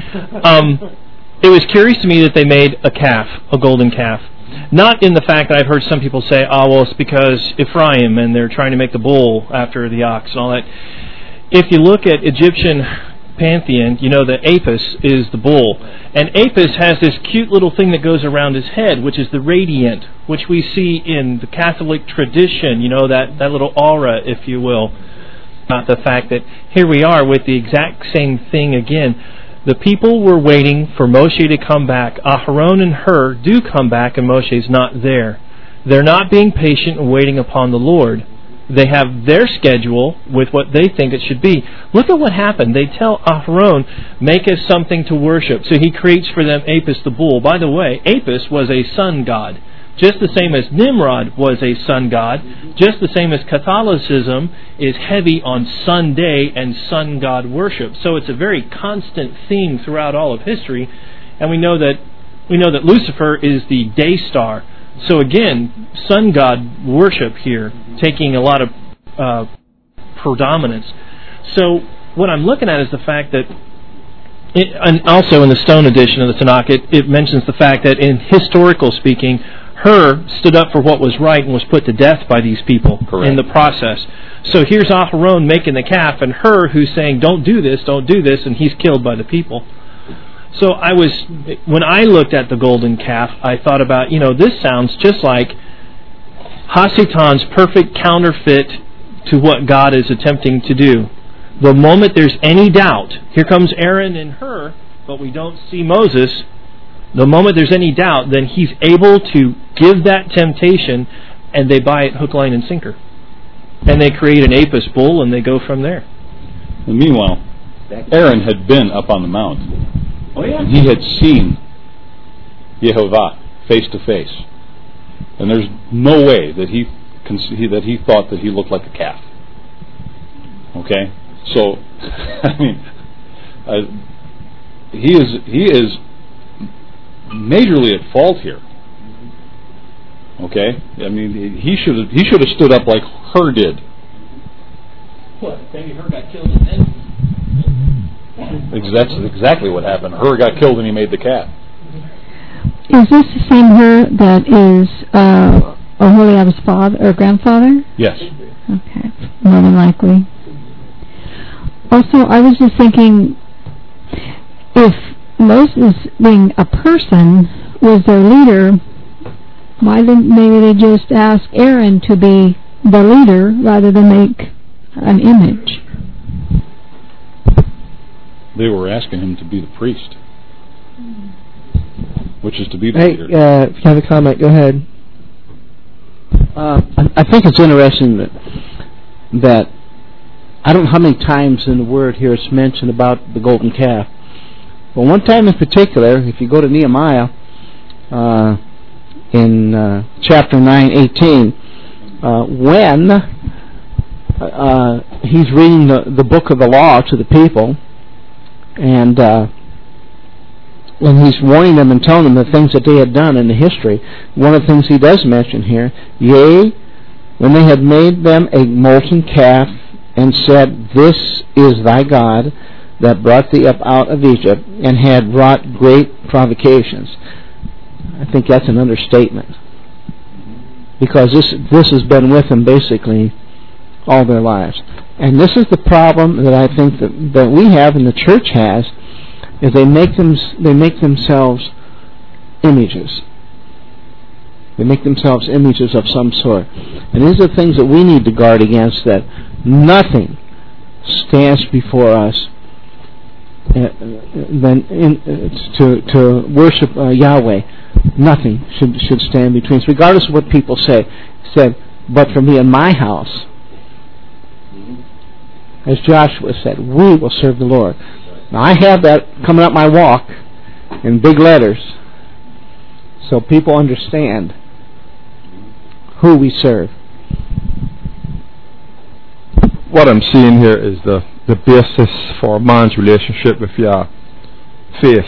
It was curious to me that they made a calf, a golden calf. Not in the fact that I've heard some people say, oh, well, it's because Ephraim and they're trying to make the bull after the ox and all that. If you look at Egyptian pantheon, you know that Apis is the bull. And Apis has this cute little thing that goes around his head, which is the radiant, which we see in the Catholic tradition, you know, that little aura, if you will. Not the fact that here we are with the exact same thing again. The people were waiting for Moshe to come back. Aharon and Hur do come back, and Moshe's not there. They're not being patient and waiting upon the Lord. They have their schedule with what they think it should be. Look at what happened. They tell Aharon, make us something to worship. So he creates for them Apis the bull. By the way, Apis was a sun god. Just the same as Nimrod was a sun god. Just the same as Catholicism is heavy on sun day and sun god worship. So it's a very constant theme throughout all of history. And we know that Lucifer is the day star. So again, sun god worship here, taking a lot of predominance. So what I'm looking at is the fact that, and also in the Stone edition of the Tanakh, it mentions the fact that in historical speaking, Hur stood up for what was right and was put to death by these people. Correct. In the process. So here's Aharon making the calf, and Hur who's saying, don't do this, and he's killed by the people. So when I looked at the golden calf, I thought about, this sounds just like Hasatan's perfect counterfeit to what God is attempting to do. The moment there's any doubt, here comes Aaron and Hur, but we don't see Moses. The moment there's any doubt, then he's able to give that temptation, and they buy it hook, line, and sinker. And they create an Apis bull, and they go from there. And meanwhile, Aaron had been up on the mount. Oh, yeah. And he had seen Yehovah face to face, and there's no way that he thought that he looked like a calf. Okay, so I mean, he is majorly at fault here. Okay, I mean he should have stood up like Hur did. What? Maybe Hur got killed and then. That's exactly what happened. Hur got killed and he made the calf. Is this the same Hur that is Oholiab's father or grandfather? Yes. Okay, more than likely. Also, I was just thinking, if Moses being a person was their leader, why didn't maybe they just ask Aaron to be the leader rather than make an image? They were asking him to be the priest. which is to be the Hey, leader. if you have a comment, go ahead. I think it's interesting that I don't know how many times in the Word here it's mentioned about the golden calf. But one time in particular, if you go to Nehemiah in chapter 9:18, when he's reading the book of the law to the people, and he's warning them and telling them the things that they had done in the history, one of the things he does mention here, yea, when they had made them a molten calf, and said, This is thy God that brought thee up out of Egypt, and had wrought great provocations. I think that's an understatement. Because this has been with them basically all their lives. And this is the problem that I think that we have and the church has, is they make themselves images. They make themselves images of some sort. And these are the things that we need to guard against, that nothing stands before us to worship Yahweh. Nothing should stand between us, regardless of what people say. He said, but for me and my house, as Joshua said, we will serve the Lord. Now I have that coming up my walk in big letters, so people understand who we serve. What I'm seeing here is the basis for man's relationship with Yah, faith.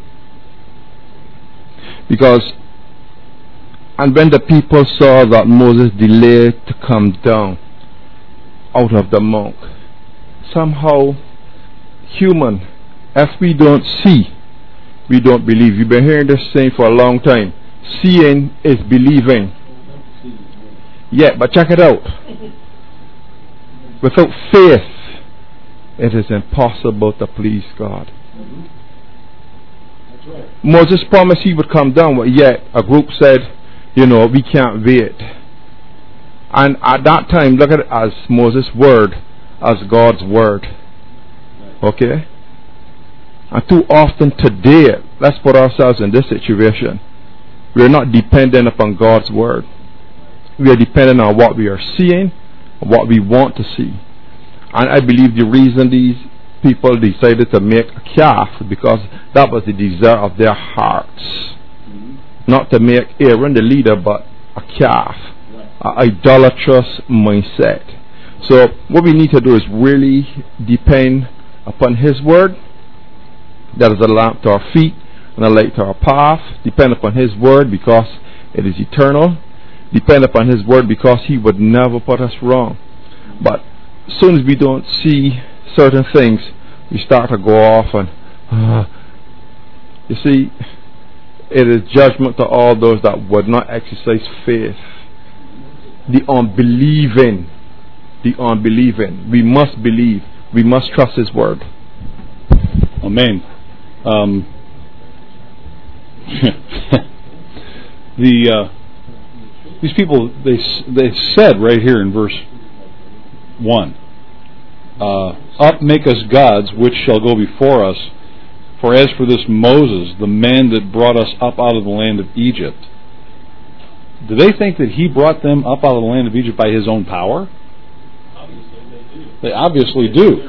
Because, and when the people saw that Moses delayed to come down out of the mount, somehow human, if we don't see, we don't believe. You've been hearing this saying for a long time. Seeing is believing. Yeah, but check it out. Without faith, it is impossible to please God. Moses promised he would come down, but yet a group said, we can't wait. And at that time, look at it as Moses' word, as God's word. Okay? And too often today, let's put ourselves in this situation. We are not dependent upon God's word. We are dependent on what we are seeing, what we want to see. And I believe the reason these people decided to make a calf, because that was the desire of their hearts. Not to make Aaron the leader, but a calf. An idolatrous mindset. So what we need to do is really depend upon His word. That is a lamp to our feet and a light to our path. Depend upon His word because it is eternal. Depend upon His word because He would never put us wrong. But as soon as we don't see certain things, we start to go off and you see, it is judgment to all those that would not exercise faith. The unbelieving. We must believe. We must trust His word. Amen. These people, they said right here in verse 1, up make us gods which shall go before us, for as for this Moses, the man that brought us up out of the land of Egypt. Do they think that he brought them up out of the land of Egypt by his own power? They obviously do.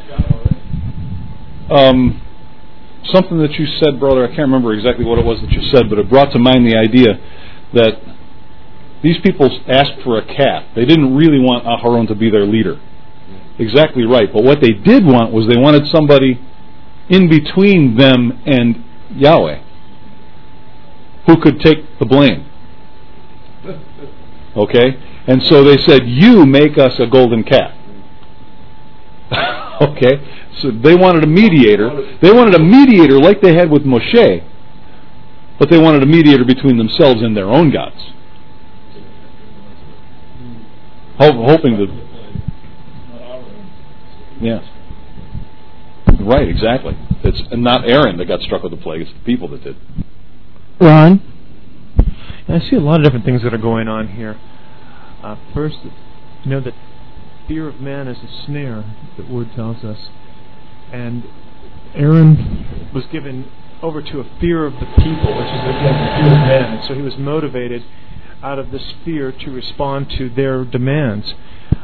Something that you said, brother, I can't remember exactly what it was that you said, but it brought to mind the idea that these people asked for a calf. They didn't really want Aharon to be their leader. Exactly right. But what they did want was they wanted somebody in between them and Yahweh who could take the blame. Okay? And so they said, you make us a golden calf. Okay? So they wanted a mediator. They wanted a mediator like they had with Moshe, but they wanted a mediator between themselves and their own gods. Hoping that... Yes. Right, exactly. It's not Aaron that got struck with the plague, it's the people that did. Ron? I see a lot of different things that are going on here. First, that fear of man is a snare, the word tells us. And Aaron was given over to a fear of the people, which is, again, the fear of man. And so he was motivated out of this fear to respond to their demands.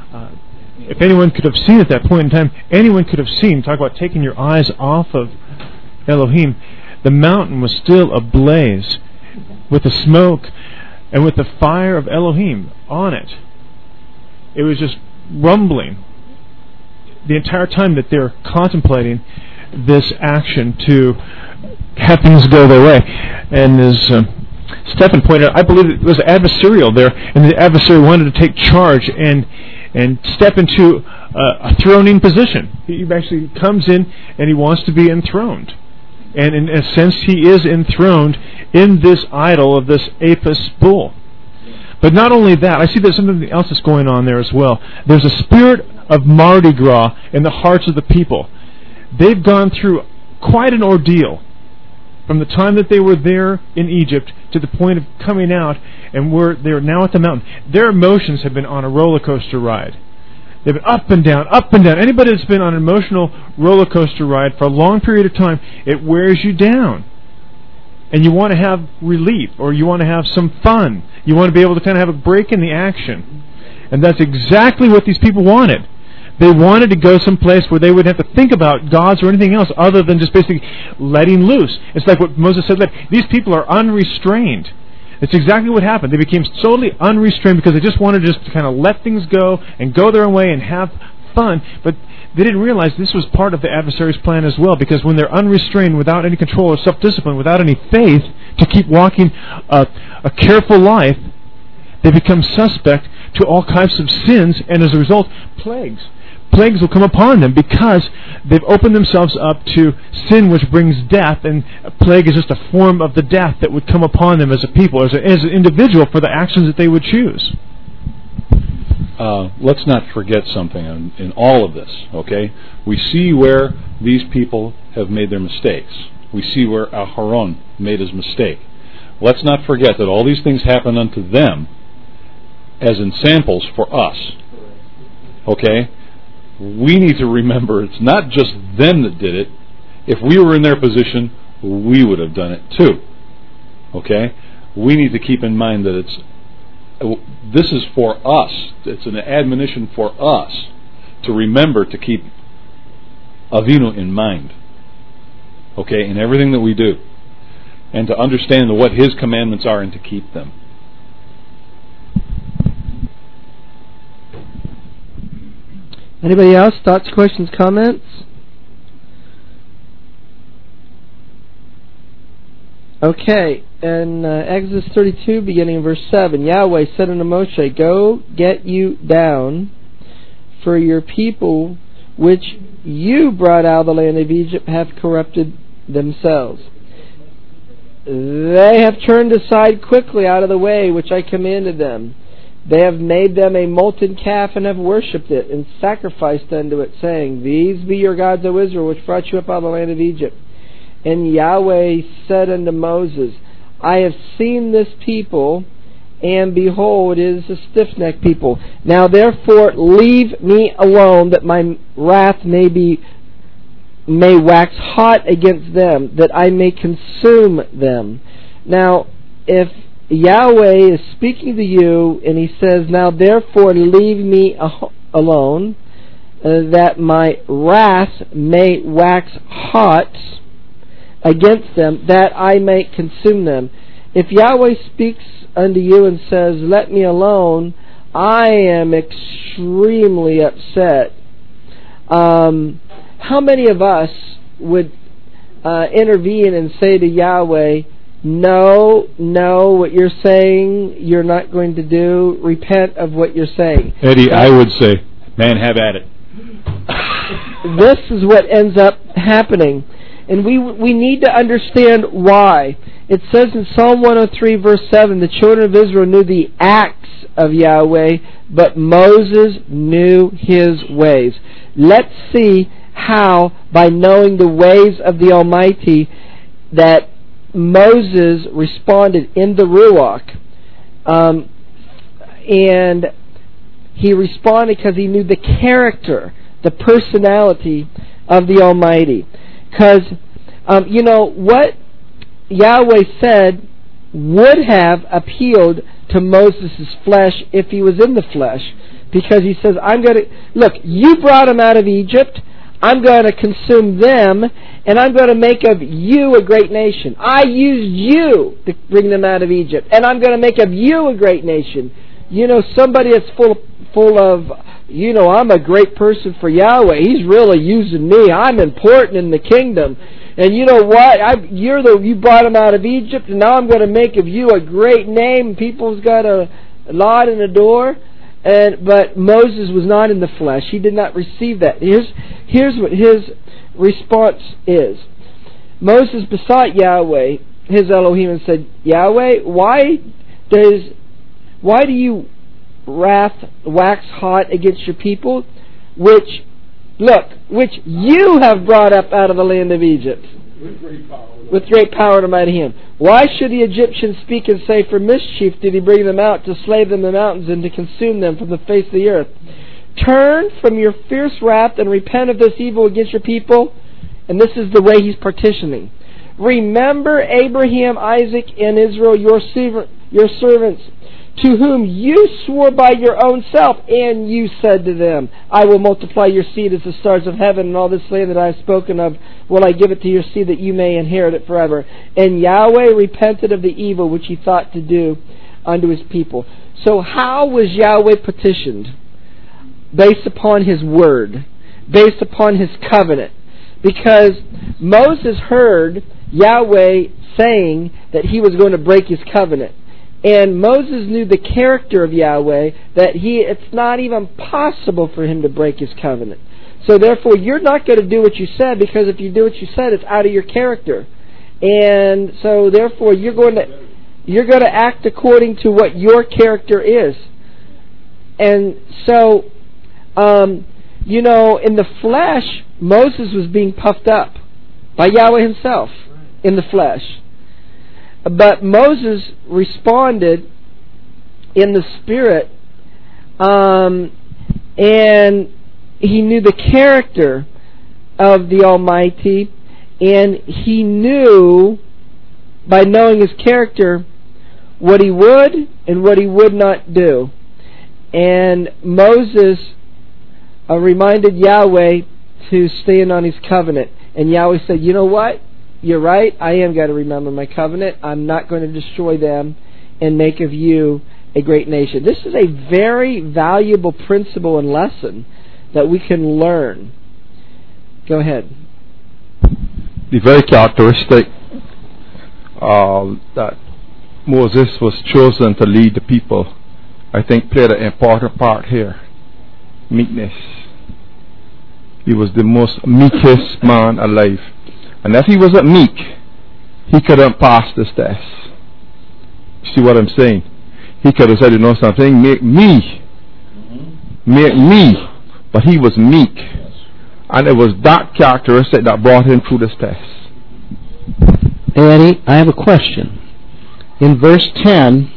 If anyone could have seen at that point in time, anyone could have seen, talk about taking your eyes off of Elohim, the mountain was still ablaze with the smoke and with the fire of Elohim on it. It was just rumbling the entire time that they're contemplating this action to have things go their way. And as Stephen pointed out, I believe it was adversarial there, and the adversary wanted to take charge and step into a throning position. He actually comes in and he wants to be enthroned. And in a sense, he is enthroned in this idol of this Apis bull. But not only that, I see there's something else that's going on there as well. There's a spirit of Mardi Gras in the hearts of the people. They've gone through quite an ordeal from the time that they were there in Egypt to the point of coming out, and they're now at the mountain. Their emotions have been on a roller coaster ride. They've been up and down, up and down. Anybody that's been on an emotional roller coaster ride for a long period of time, it wears you down. And you want to have relief, or you want to have some fun. You want to be able to kind of have a break in the action. And that's exactly what these people wanted. They wanted to go someplace where they wouldn't have to think about gods or anything else other than just basically letting loose. It's like what Moses said, that these people are unrestrained. It's exactly what happened. They became totally unrestrained because they just wanted to just kind of let things go and go their own way and have fun. But they didn't realize this was part of the adversary's plan as well, because when they're unrestrained, without any control or self-discipline, without any faith to keep walking a careful life, they become suspect to all kinds of sins, and as a result, plagues. Plagues will come upon them because they've opened themselves up to sin, which brings death, and a plague is just a form of the death that would come upon them as a people, as an individual, for the actions that they would choose. Let's not forget something in all of this, okay? We see where these people have made their mistakes. We see where Aharon made his mistake. Let's not forget that all these things happen unto them as in samples for us, okay? We need to remember it's not just them that did it. If we were in their position, we would have done it too. Okay? We need to keep in mind that this is for us. It's an admonition for us to remember to keep Avinu in mind. Okay? In everything that we do. And to understand what His commandments are and to keep them. Anybody else? Thoughts, questions, comments? Okay, in Exodus 32, beginning in verse 7, Yahweh said unto Moshe, Go, get you down, for your people which you brought out of the land of Egypt have corrupted themselves. They have turned aside quickly out of the way which I commanded them. They have made them a molten calf and have worshipped it and sacrificed unto it, saying, These be your gods, O Israel, which brought you up out of the land of Egypt. And Yahweh said unto Moses, I have seen this people, and behold, it is a stiff-necked people. Now therefore leave me alone, that my wrath may wax hot against them, that I may consume them. Now, if Yahweh is speaking to you, and He says, Now therefore leave me alone, that my wrath may wax hot against them, that I may consume them. If Yahweh speaks unto you and says, Let me alone, I am extremely upset. How many of us would intervene and say to Yahweh, No, what you're saying you're not going to do. Repent of what you're saying. Eddie, I would say, man, have at it. This is what ends up happening. And we need to understand why. It says in Psalm 103, verse 7, the children of Israel knew the acts of Yahweh, but Moses knew His ways. Let's see how, by knowing the ways of the Almighty, that Moses responded in the Ruach. And he responded because he knew the character, the personality of the Almighty. Because, what Yahweh said would have appealed to Moses' flesh if he was in the flesh. Because he says, look, you brought them out of Egypt, I'm going to consume them, and I'm going to make of you a great nation. I used you to bring them out of Egypt, and I'm going to make of you a great nation. Somebody that's full of, I'm a great person for Yahweh. He's really using me. I'm important in the kingdom. And you know what? You brought them out of Egypt, and now I'm going to make of you a great name. People's got a lot in the door. But Moses was not in the flesh. He did not receive that. Here's what his response is. Moses besought Yahweh, his Elohim, and said, Yahweh, why do you wrath wax hot against your people, which you have brought up out of the land of Egypt? With great power and mighty hand. Why should the Egyptians speak and say, for mischief did he bring them out, to slay them in the mountains and to consume them from the face of the earth? Turn from your fierce wrath and repent of this evil against your people. And this is the way he's partitioning. Remember Abraham, Isaac, and Israel, your servants, to whom you swore by your own self, and you said to them, I will multiply your seed as the stars of heaven, and all this land that I have spoken of will I give it to your seed, that you may inherit it forever. And Yahweh repented of the evil which he thought to do unto his people. So how was Yahweh petitioned? Based upon his word, based upon his covenant. Because Moses heard Yahweh saying that he was going to break his covenant. And Moses knew the character of Yahweh, that it's not even possible for him to break his covenant. So therefore, you're not going to do what you said, because if you do what you said, it's out of your character. And so therefore, you're going to act according to what your character is. And so, in the flesh, Moses was being puffed up by Yahweh himself in the flesh. But Moses responded in the Spirit, and he knew the character of the Almighty, and he knew, by knowing his character, what he would and what he would not do. And Moses reminded Yahweh to stand on his covenant. And Yahweh said, you know what? You're right, I am going to remember my covenant. I'm not going to destroy them and make of you a great nation. This is a very valuable principle and lesson that we can learn. Go ahead. The very characteristic that Moses was chosen to lead the people, I think, played an important part here. Meekness. He was the most meekest man alive. And if he wasn't meek, he couldn't pass this test. You see what I'm saying? He could have said, something, make me. But he was meek. And it was that characteristic that brought him through this test. Hey Eddie, I have a question. In verse 10,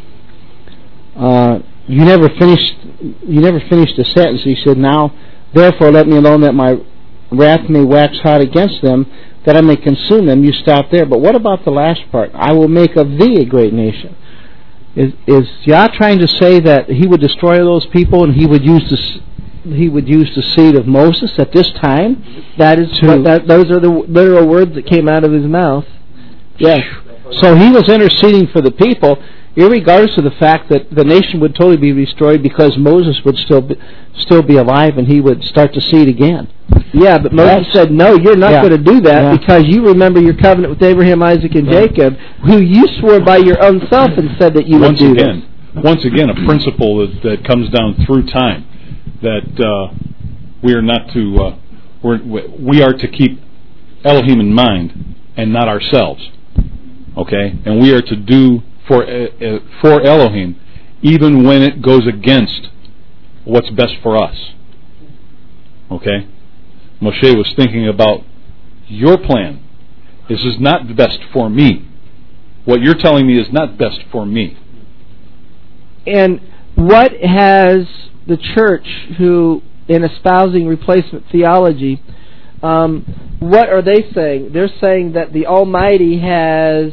you never finished the sentence. He said, now, therefore let me alone, that my wrath may wax hot against them, that I may consume them. You stop there. But what about the last part? I will make of thee a great nation. Is Yah trying to say that he would destroy those people and he would use the seed of Moses at this time? Those are the literal words that came out of his mouth. Yes. So he was interceding for the people, irregardless of the fact that the nation would totally be destroyed, because Moses would still be alive and he would start the seed again. Yeah, but Moses said, no, you're not going to do that, because you remember your covenant with Abraham, Isaac, and Jacob, who you swore by your own self and said that you would do this. Once again, a principle that comes down through time, that we are not to, we are to keep Elohim in mind and not ourselves. Okay? And we are to do for Elohim, even when it goes against what's best for us. Okay? Moshe was thinking about your plan. This is not the best for me. What you're telling me is not best for me. And what has the church, who, in espousing replacement theology, what are they saying? They're saying that the Almighty has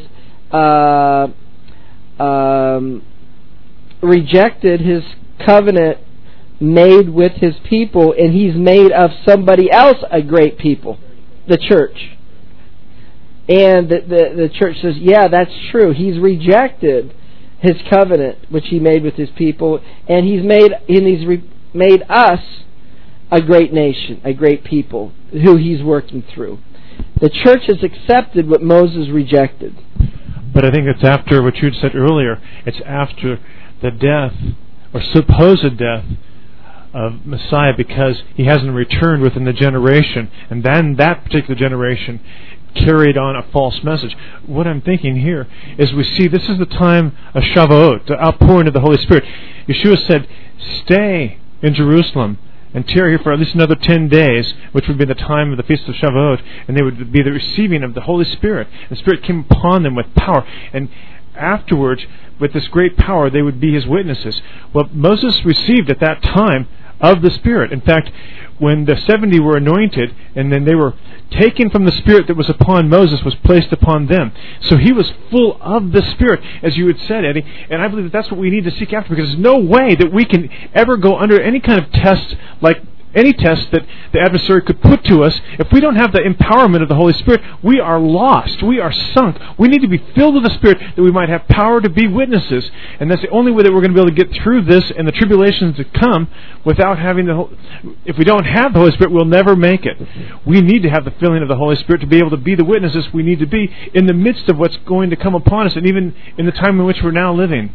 rejected his covenant made with his people, and he's made of somebody else a great people, the church. And the church says, yeah, that's true. He's rejected his covenant which he made with his people, and he's made us a great nation, a great people who he's working through. The church has accepted what Moses rejected. But I think it's after what you had said earlier. It's after the death, or supposed death, of Messiah, because he hasn't returned within the generation. And then that particular generation carried on a false message. What I'm thinking here is we see this is the time of Shavuot, the outpouring of the Holy Spirit. Yeshua said, stay in Jerusalem and tarry here for at least another 10 days, which would be the time of the Feast of Shavuot, and they would be the receiving of the Holy Spirit. The Spirit came upon them with power, and afterwards, with this great power, they would be His witnesses. Well, Moses received at that time of the Spirit. In fact, when the 70 were anointed, and then they were taken from the Spirit that was upon Moses, was placed upon them. So he was full of the Spirit, as you had said, Eddie, and I believe that that's what we need to seek after, because there's no way that we can ever go under any kind of test like any test that the adversary could put to us. If we don't have the empowerment of the Holy Spirit, we are lost. We are sunk. We need to be filled with the Spirit that we might have power to be witnesses. And that's the only way that we're going to be able to get through this and the tribulations that come without having if we don't have the Holy Spirit, we'll never make it. We need to have the filling of the Holy Spirit to be able to be the witnesses we need to be in the midst of what's going to come upon us, and even in the time in which we're now living.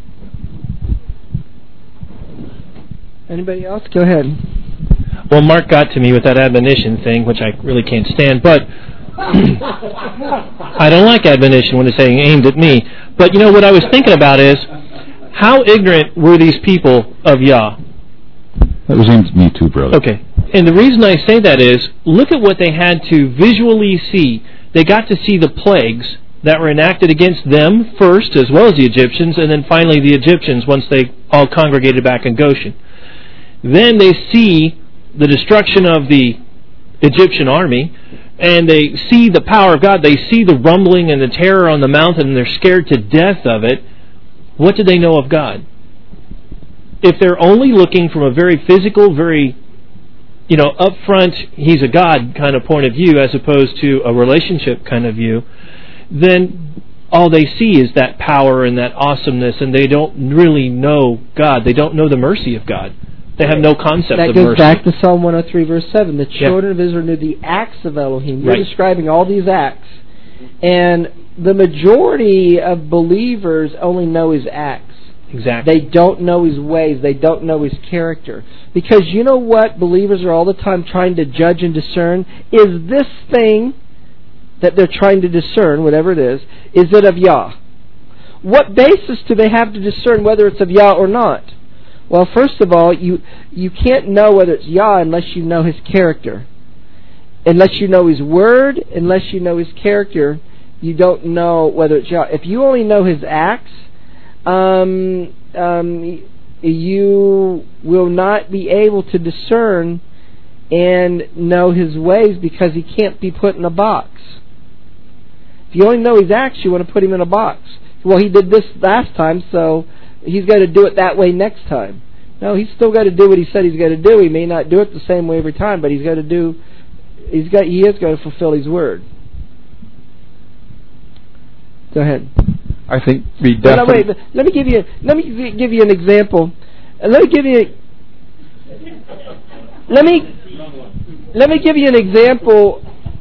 Anybody else? Go ahead. Well, Mark got to me with that admonition thing, which I really can't stand, but I don't like admonition when it's saying aimed at me. But you know what I was thinking about is, how ignorant were these people of Yah? That was aimed at me too, brother. Okay. And the reason I say that is, look at what they had to visually see. They got to see the plagues that were enacted against them first, as well as the Egyptians, and then finally the Egyptians once they all congregated back in Goshen. Then they see the destruction of the Egyptian army, and they see the power of God. They see the rumbling and the terror on the mountain, and they're scared to death of it. What do they know of God? If they're only looking from a very physical, very, upfront, He's a God kind of point of view, as opposed to a relationship kind of view, then all they see is that power and that awesomeness, and they don't really know God. They don't know the mercy of God. They have no concept of mercy. That goes back to Psalm 103, verse 7. The children of Israel knew the acts of Elohim. You're describing all these acts. And the majority of believers only know His acts. Exactly. They don't know His ways. They don't know His character. Because you know what believers are all the time trying to judge and discern? Is this thing that they're trying to discern, whatever it is it of Yah? What basis do they have to discern whether it's of Yah or not? Well, first of all, you can't know whether it's Yah unless you know His character. Unless you know His word, unless you know His character, you don't know whether it's Yah. If you only know His acts, you will not be able to discern and know His ways, because He can't be put in a box. If you only know His acts, you want to put Him in a box. Well, He did this last time, so He's got to do it that way next time. No, He's still got to do what He said He's got to do. He may not do it the same way every time, but He is going to fulfill His word. Go ahead. I think we definitely. Wait, let me give you an example. Let me give you an example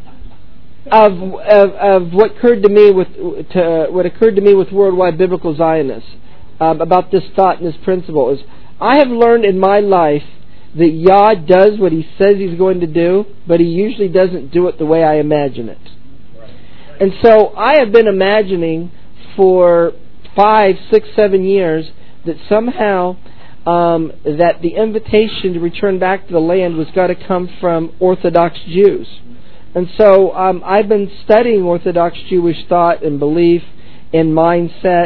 of what occurred to me with Worldwide Biblical Zionists about this thought and this principle. Is I have learned in my life that Yah does what He says He's going to do, but He usually doesn't do it the way I imagine it. And so I have been imagining for 5, 6, 7 years that somehow that the invitation to return back to the land was got to come from Orthodox Jews. And so I've been studying Orthodox Jewish thought and belief and mindset,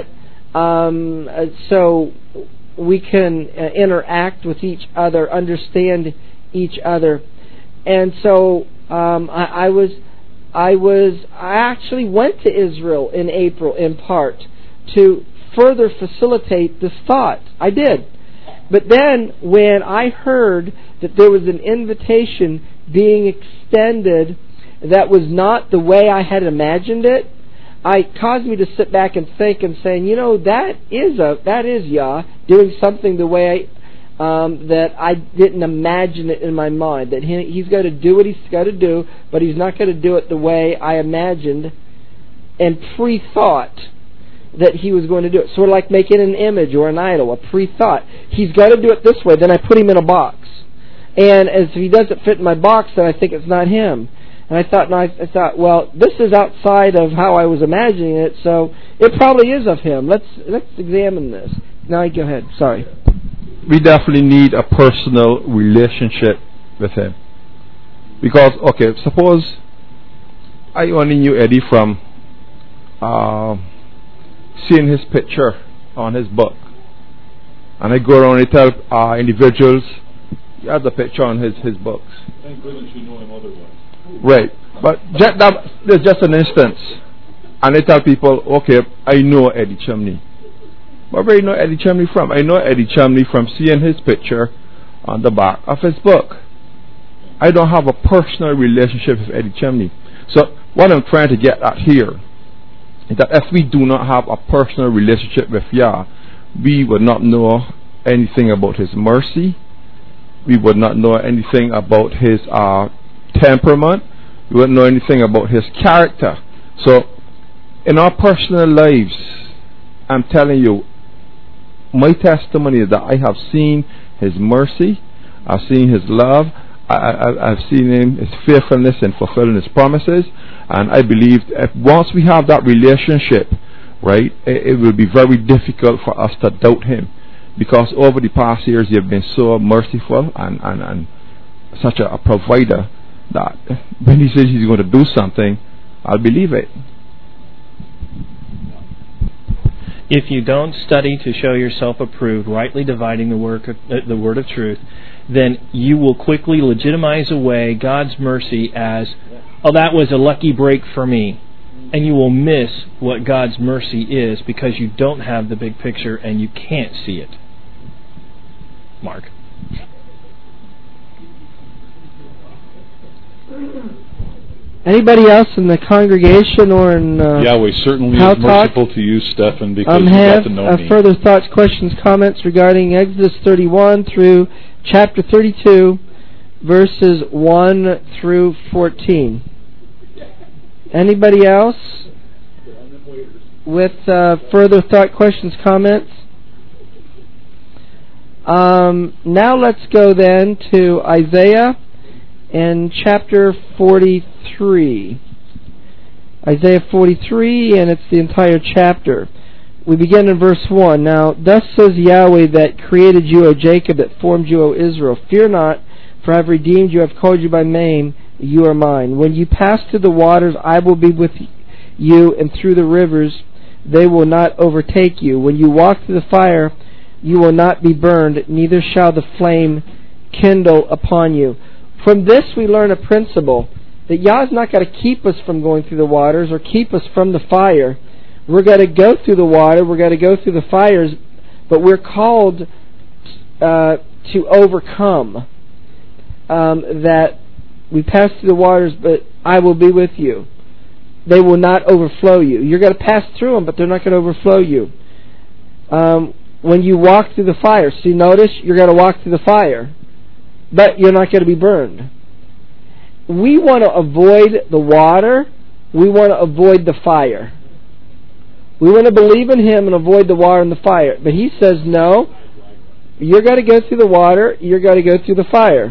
so we can interact with each other, understand each other. And so I I actually went to Israel in April in part to further facilitate this thought. I did. But then when I heard that there was an invitation being extended that was not the way I had imagined it, it caused me to sit back and think and saying, that is Yah doing something the way that I didn't imagine it in my mind. That He's got to do what He's got to do, but He's not going to do it the way I imagined and pre-thought that He was going to do it. Sort of like making an image or an idol, a pre-thought. He's got to do it this way, then I put Him in a box. And as He doesn't fit in my box, then I think it's not Him. And I thought, well, this is outside of how I was imagining it, so it probably is of Him. Let's examine this. Now, go ahead. Sorry. We definitely need a personal relationship with Him. Because, suppose I only knew Eddie from seeing his picture on his book. And I go around and tell individuals, he has a picture on his books. Thank goodness you know him otherwise. Right. But there's just an instance. And I tell people, I know Eddie Chumney. But where do you know Eddie Chumney from? I know Eddie Chumney from seeing his picture on the back of his book. I don't have a personal relationship with Eddie Chumney. So what I'm trying to get at here is that if we do not have a personal relationship with Yah, we would not know anything about His mercy. We would not know anything about His temperament. We wouldn't know anything about His character. So in our personal lives, I'm telling you, my testimony is that I have seen His mercy, I've seen His love, I've seen His faithfulness in fulfilling His promises, and I believe if once we have that relationship, right, it will be very difficult for us to doubt Him, because over the past years He has been so merciful and such a provider that when He says He's going to do something, I'll believe it. If you don't study to show yourself approved, rightly dividing the word of truth, then you will quickly legitimize away God's mercy as, that was a lucky break for me. And you will miss what God's mercy is because you don't have the big picture and you can't see it. Mark. Anybody else in the congregation or in Yahweh certainly is merciful to you, Stephan, because you got to know me. Further thoughts, questions, comments regarding Exodus 31 through chapter 32, verses 1 through 14. Anybody else with further thought, questions, comments? Now let's go then to Isaiah in chapter 43. Isaiah 43, and it's the entire chapter. We begin in verse 1. Now, thus says Yahweh that created you, O Jacob, that formed you, O Israel. Fear not, for I have redeemed you, I have called you by name, you are mine. When you pass through the waters, I will be with you, and through the rivers, they will not overtake you. When you walk through the fire, you will not be burned, neither shall the flame kindle upon you. From this we learn a principle, that Yah's not going to keep us from going through the waters or keep us from the fire. We're going to go through the water, we're going to go through the fires, but we're called to overcome. That we pass through the waters, but I will be with you. They will not overflow you. You're going to pass through them, but they're not going to overflow you. When you walk through the fire, so you notice you're going to walk through the fire, but you're not going to be burned. We want to avoid the water. We want to avoid the fire. We want to believe in Him and avoid the water and the fire. But He says, no, you're going to go through the water, you're going to go through the fire.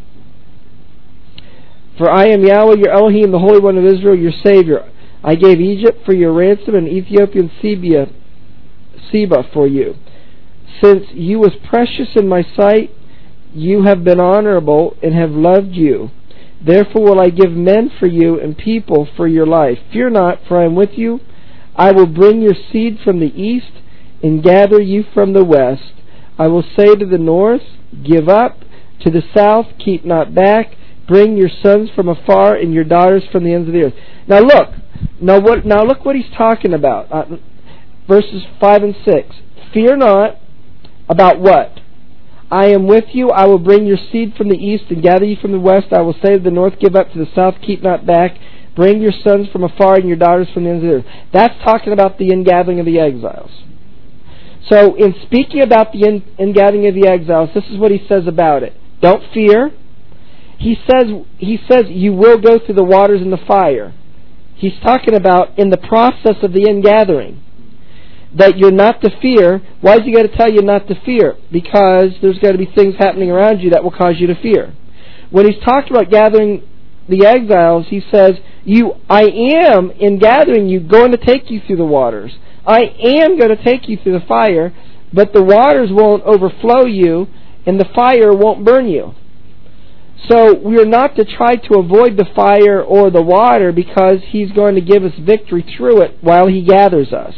For I am Yahweh, your Elohim, the Holy One of Israel, your Savior. I gave Egypt for your ransom and Ethiopian Seba for you. Since you was precious in my sight, you have been honorable and have loved you. Therefore will I give men for you and people for your life. Fear not, for I am with you. I will bring your seed from the east and gather you from the west. I will say to the north, give up. To the south, keep not back. bring your sons from afar and your daughters from the ends of the earth. Now look what he's talking about. Verses 5 and 6. Fear not about what? I am with you. I will bring your seed from the east and gather you from the west. I will say to the north, give up, to the south, keep not back. Bring your sons from afar and your daughters from the ends of the earth. That's talking about the ingathering of the exiles. So in speaking about the ingathering of the exiles, this is what he says about it. Don't fear. He says you will go through the waters and the fire. He's talking about in the process of the ingathering that you're not to fear. Why is he going to tell you not to fear? Because there's going to be things happening around you that will cause you to fear. When he's talking about gathering the exiles, he says, I am in gathering you, going to take you through the waters. I am going to take you through the fire, but the waters won't overflow you and the fire won't burn you. So we are not to try to avoid the fire or the water, because he's going to give us victory through it while he gathers us.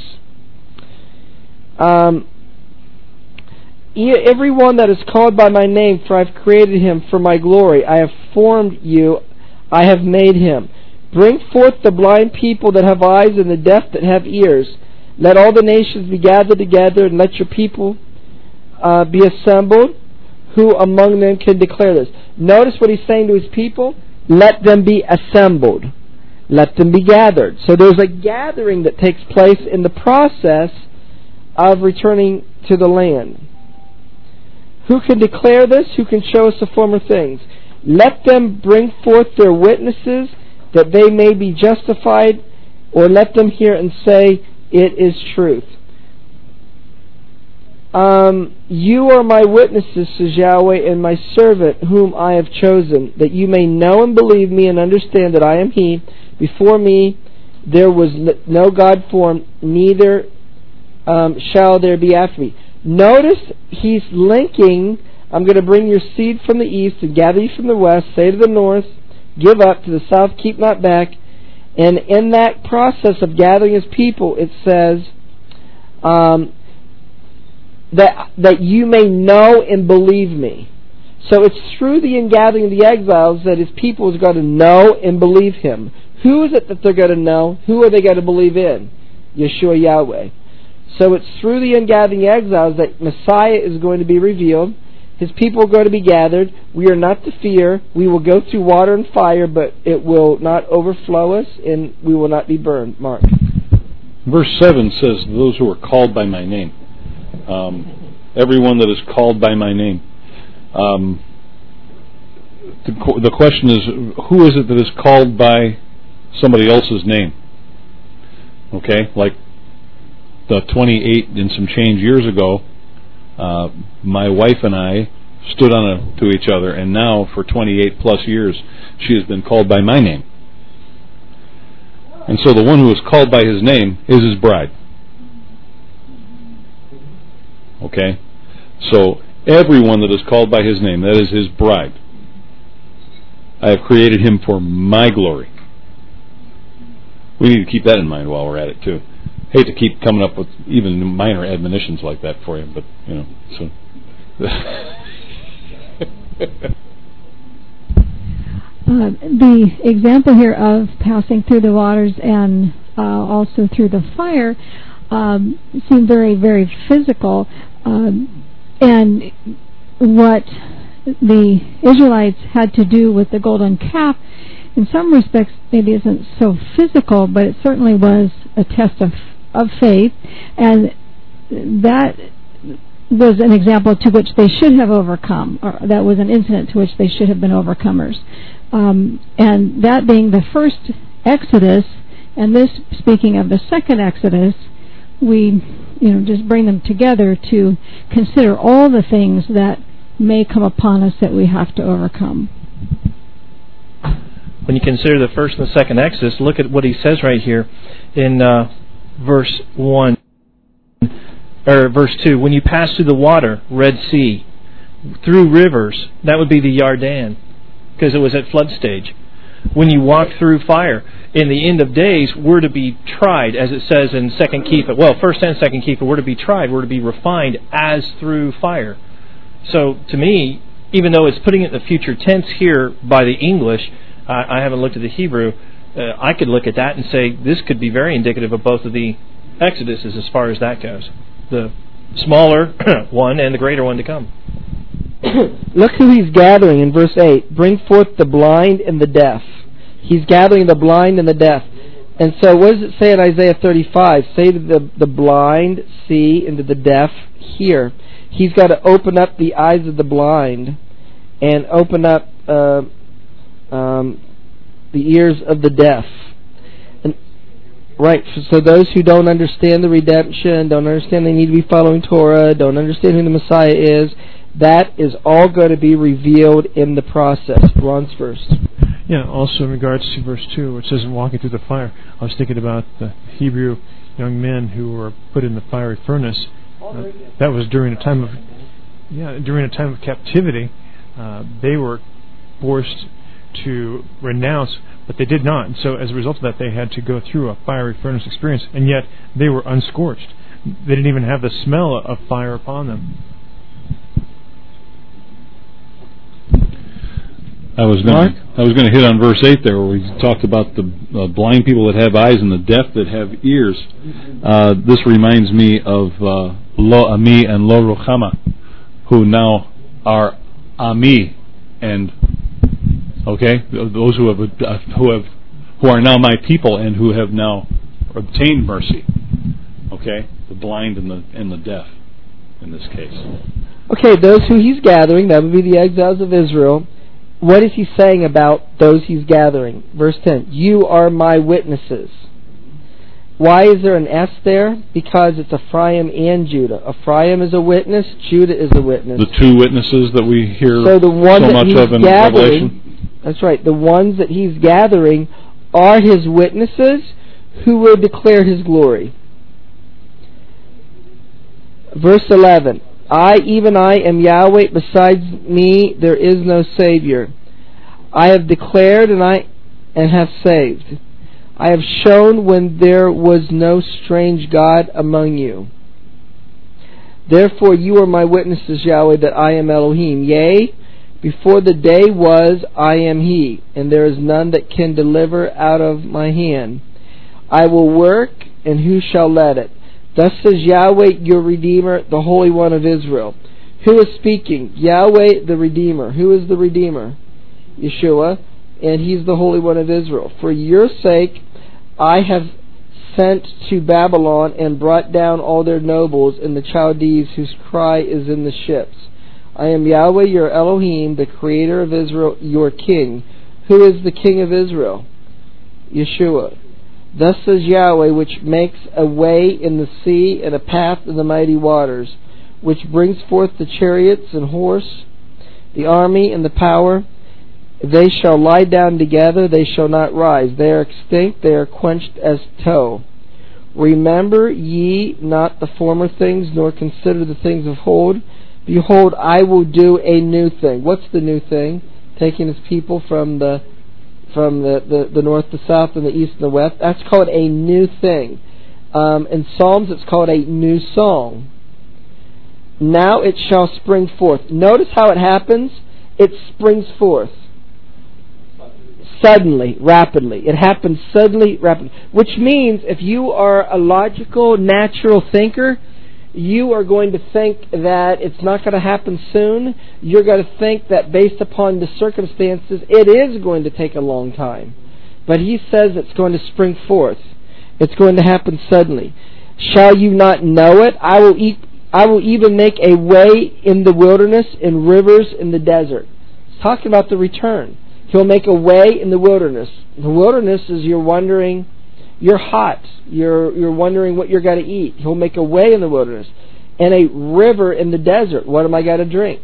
Everyone that is called by my name, for I have created him for my glory. I have formed you, I have made him. Bring forth the blind people that have eyes and the deaf that have ears. Let all the nations be gathered together, and let your people be assembled. Who among them can declare this? Notice what he's saying to his people. Let them be assembled. Let them be gathered. So there's a gathering that takes place in the process of returning to the land. Who can declare this? Who can show us the former things? Let them bring forth their witnesses, that they may be justified, or let them hear and say, it is truth. You are my witnesses, says Yahweh, and my servant whom I have chosen, that you may know and believe me and understand that I am He. Before me there was no God formed, neither shall there be after me. Notice he's linking, I'm going to bring your seed from the east and gather you from the west, say to the north, give up, to the south, keep not back. And in that process of gathering his people, it says that you may know and believe me. So it's through the ingathering of the exiles that his people is going to know and believe him. Who is it that they're going to know? Who are they going to believe in? Yeshua Yahweh. So it's through the ingathering of the exiles that Messiah is going to be revealed. His people are going to be gathered. We are not to fear. We will go through water and fire, but it will not overflow us, and we will not be burned. Mark. Verse 7 says, those who are called by my name. Everyone that is called by my name. The question is, who is it that is called by somebody else's name? Okay, like the 28 and some change years ago, my wife and I stood to each other, and now for 28 plus years she has been called by my name. And so the one who is called by his name is his bride. Okay? So everyone that is called by his name, that is his bride. I have created him for my glory. We need to keep that in mind while we're at it too. Hate to keep coming up with even minor admonitions like that for you, but so. The example here of passing through the waters and also through the fire seem very, very physical, and what the Israelites had to do with the golden calf, in some respects, maybe isn't so physical, but it certainly was a test of faith, and that was an example to which they should have overcome, or that was an incident to which they should have been overcomers. And that being the first Exodus, and this speaking of the second Exodus, we just bring them together to consider all the things that may come upon us that we have to overcome. When you consider the first and the second Exodus, look at what he says right here in verse 1 or verse 2. When you pass through the water, Red Sea, through rivers, that would be the Yarden, because it was at flood stage. When you walk through fire, in the end of days, we're to be tried, as it says in 2nd Kephah. Well, 1st and 2nd Kephah, we're to be tried, we're to be refined as through fire. So, to me, even though it's putting it in the future tense here by the English, I haven't looked at the Hebrew, I could look at that and say this could be very indicative of both of the Exoduses as far as that goes. The smaller one and the greater one to come. Look who he's gathering in verse 8. Bring forth the blind and the deaf. He's gathering the blind and the deaf. And so what does it say in Isaiah 35? Say to the blind, see, and to the deaf, hear. He's got to open up the eyes of the blind and open up the ears of the deaf. And, right, so those who don't understand the redemption, don't understand they need to be following Torah, don't understand who the Messiah is, that is all going to be revealed in the process. Ron's first. Yeah, also in regards to verse 2, which says walking through the fire, I was thinking about the Hebrew young men who were put in the fiery furnace. That was during a time of captivity. They were forced to renounce, but they did not. And so as a result of that, they had to go through a fiery furnace experience, and yet they were unscorched. They didn't even have the smell of fire upon them. I was going to hit on verse 8 there, where we talked about the blind people that have eyes and the deaf that have ears. This reminds me of Lo Ami and Lo Ruchama, who now are Ami, and those who are now my people and who have now obtained mercy. Okay, the blind and the deaf in this case. Okay, those who he's gathering, that would be the exiles of Israel. What is he saying about those he's gathering? Verse 10, you are my witnesses. Why is there an S there? Because it's Ephraim and Judah. Ephraim is a witness, Judah is a witness. The two witnesses that we hear so the one so that much he's of in Revelation? That's right. The ones that he's gathering are his witnesses who will declare his glory. Verse 11, even I am Yahweh, besides me there is no Savior. I have declared and have saved. I have shown when there was no strange God among you. Therefore you are my witnesses, Yahweh, that I am Elohim. Yea, before the day was, I am He, and there is none that can deliver out of my hand. I will work, and who shall let it? Thus says Yahweh, your Redeemer, the Holy One of Israel. Who is speaking? Yahweh, the Redeemer. Who is the Redeemer? Yeshua, and He's the Holy One of Israel. For your sake, I have sent to Babylon and brought down all their nobles and the Chaldees whose cry is in the ships. I am Yahweh, your Elohim, the Creator of Israel, your King. Who is the King of Israel? Yeshua. Thus says Yahweh, which makes a way in the sea and a path in the mighty waters, which brings forth the chariots and horse, the army and the power. They shall lie down together, they shall not rise. They are extinct, they are quenched as tow. Remember ye not the former things, nor consider the things of old. Behold, I will do a new thing. What's the new thing? Taking His people from the north, the south, and the east, and the west. That's called a new thing. In Psalms, it's called a new song. Now it shall spring forth. Notice how it happens. It springs forth. Suddenly, rapidly. It happens suddenly, rapidly. Which means if you are a logical, natural thinker, you are going to think that it's not going to happen soon. You're going to think that based upon the circumstances, it is going to take a long time. But he says it's going to spring forth. It's going to happen suddenly. Shall you not know it? I will even make a way in the wilderness and rivers in the desert. It's talking about the return. He'll make a way in the wilderness. The wilderness is you're wondering... You're hot. You're wondering what you're going to eat. He'll make a way in the wilderness. And a river in the desert. What am I going to drink?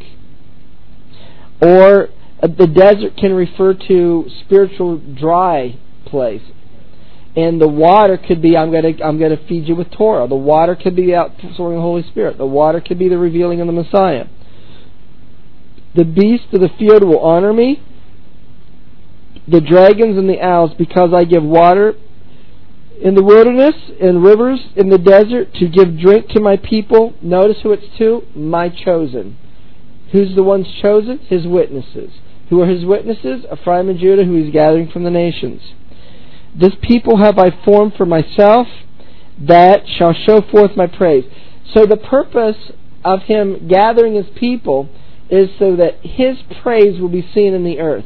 Or the desert can refer to spiritual dry place. And the water could be, I'm going to feed you with Torah. The water could be outpouring the Holy Spirit. The water could be the revealing of the Messiah. The beasts of the field will honor me. The dragons and the owls, because I give water in the wilderness and rivers in the desert to give drink to my people. Notice who it's to? My chosen. Who's the ones chosen? His witnesses. Who are his witnesses? Ephraim and Judah, who he's gathering from the nations. This people have I formed for myself, that shall show forth my praise. So the purpose of him gathering his people is so that his praise will be seen in the earth.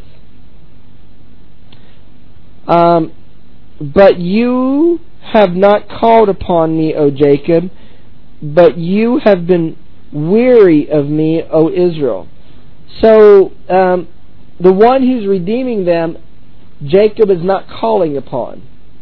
But you have not called upon me, O Jacob, but you have been weary of me, O Israel. So the one who's redeeming them, Jacob is not calling upon.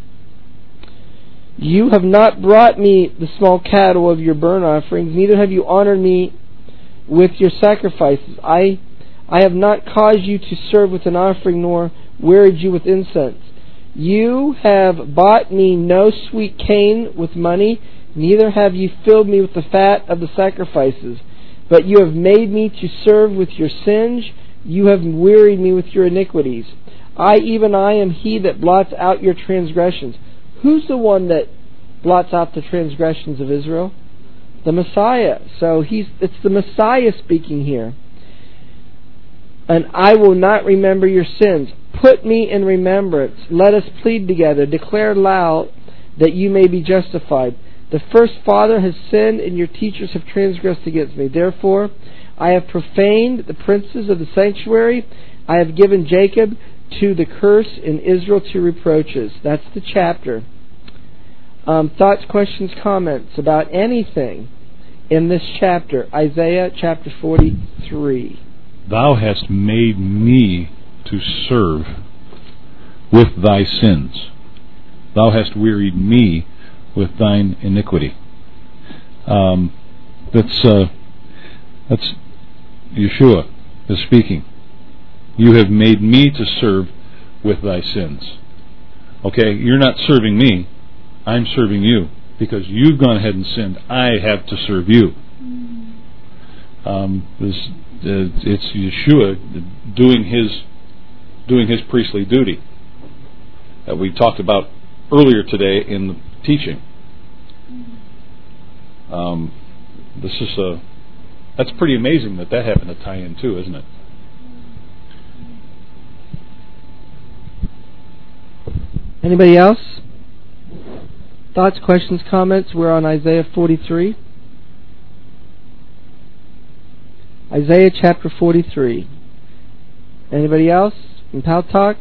You have not brought me the small cattle of your burnt offerings, neither have you honored me with your sacrifices. I have not caused you to serve with an offering, nor wearied you with incense. You have bought me no sweet cane with money, neither have you filled me with the fat of the sacrifices. But you have made me to serve with your sins, you have wearied me with your iniquities. Even I am he that blots out your transgressions. Who's the one that blots out the transgressions of Israel? The Messiah. So it's the Messiah speaking here. And I will not remember your sins. Put me in remembrance. Let us plead together. Declare loud that you may be justified. The first father has sinned, and your teachers have transgressed against me. Therefore, I have profaned the princes of the sanctuary. I have given Jacob to the curse, and Israel to reproaches. That's the chapter. Thoughts, questions, comments about anything in this chapter? Isaiah chapter 43. Thou hast made me to serve with thy sins. Thou hast wearied me with thine iniquity. That's Yeshua is speaking. You have made me to serve with thy sins. Okay, you're not serving me. I'm serving you. Because you've gone ahead and sinned, I have to serve you. It's Yeshua doing his priestly duty that we talked about earlier today in the teaching. That's pretty amazing that happened to tie in too, isn't it? Anybody else? Thoughts, questions, comments? We're on Isaiah 43. Isaiah chapter 43. Anybody else in Pal Talk?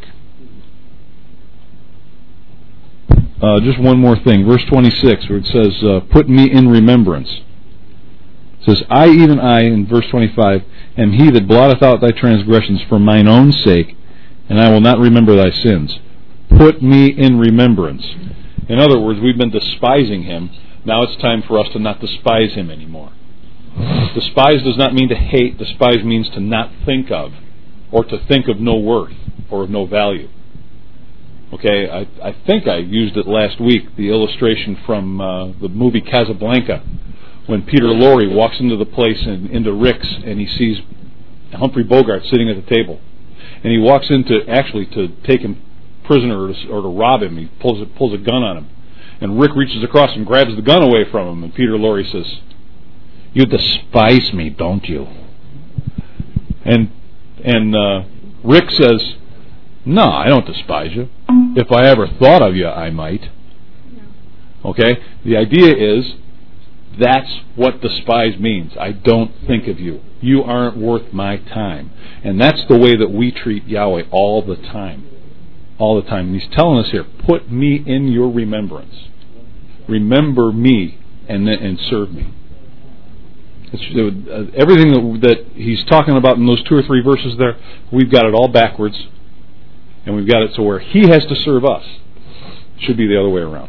Just one more thing. Verse 26, where it says, put me in remembrance. It says, I, even I, in verse 25, am he that blotteth out thy transgressions for mine own sake, and I will not remember thy sins. Put me in remembrance. In other words, we've been despising him. Now it's time for us to not despise him anymore. Despise does not mean to hate. Despise means to not think of, or to think of no worth, or of no value. Okay, I think I used it last week, the illustration from the movie Casablanca, when Peter Lorre walks into the place, into Rick's, and he sees Humphrey Bogart sitting at the table. And he walks in to take him prisoner or to rob him. He pulls a gun on him. And Rick reaches across and grabs the gun away from him. And Peter Lorre says, you despise me, don't you? And Rick says, no, I don't despise you. If I ever thought of you, I might. Okay? The idea is, that's what despise means. I don't think of you. You aren't worth my time. And that's the way that we treat Yahweh all the time. All the time. And he's telling us here, put me in your remembrance. Remember me and serve me. Everything that he's talking about in those 2 or 3 verses there, we've got it all backwards. And we've got it to where he has to serve us. It should be the other way around.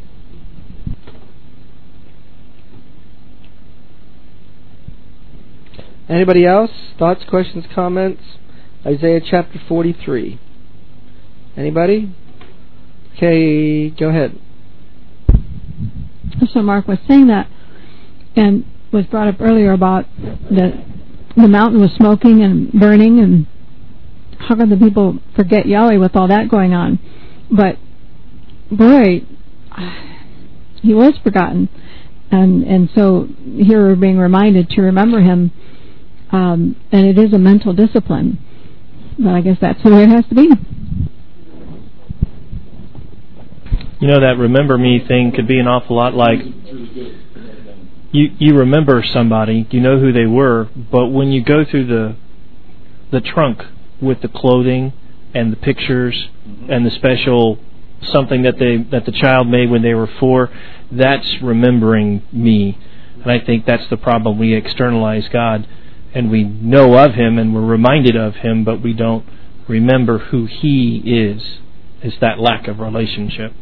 Anybody else? Thoughts, questions, comments? Isaiah chapter 43. Anybody? Okay, go ahead. So Mark was saying that, and was brought up earlier about the mountain was smoking and burning, and how can the people forget Yahweh with all that going on? But boy, he was forgotten, and so here we're being reminded to remember him. and it is a mental discipline. But I guess that's the way it has to be. You know, that remember me thing could be an awful lot like you remember somebody, you know who they were, but when you go through the trunk with the clothing and the pictures and the special something that the child made when they were 4, that's remembering me. And I think that's the problem. We externalize God, and we know of Him, and we're reminded of Him, but we don't remember who He is. It's that lack of relationship.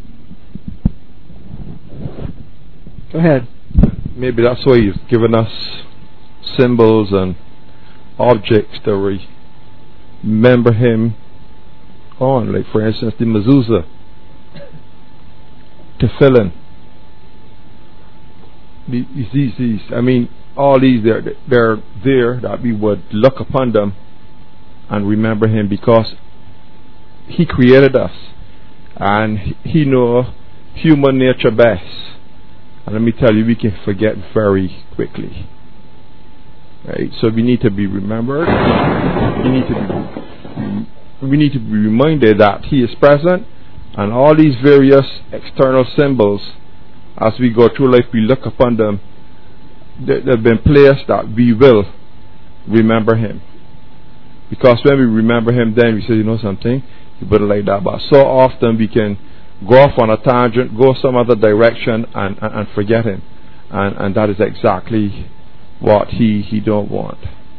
Go ahead. Maybe that's why He's given us symbols and objects to remember Him on. Like, for instance, the mezuzah, tefillin. These, I mean, all these, they're there that we would look upon them and remember Him, because He created us and He knows human nature best. And let me tell you, we can forget very quickly. Right? So we need to be remembered. We need to be reminded that He is present, and all these various external symbols, as we go through life, we look upon them. They've been placed that we will remember Him. Because when we remember Him, then we say, you know something, you better like that. But so often we can go off on a tangent, go some other direction, and forget Him. And that is exactly what He don't want.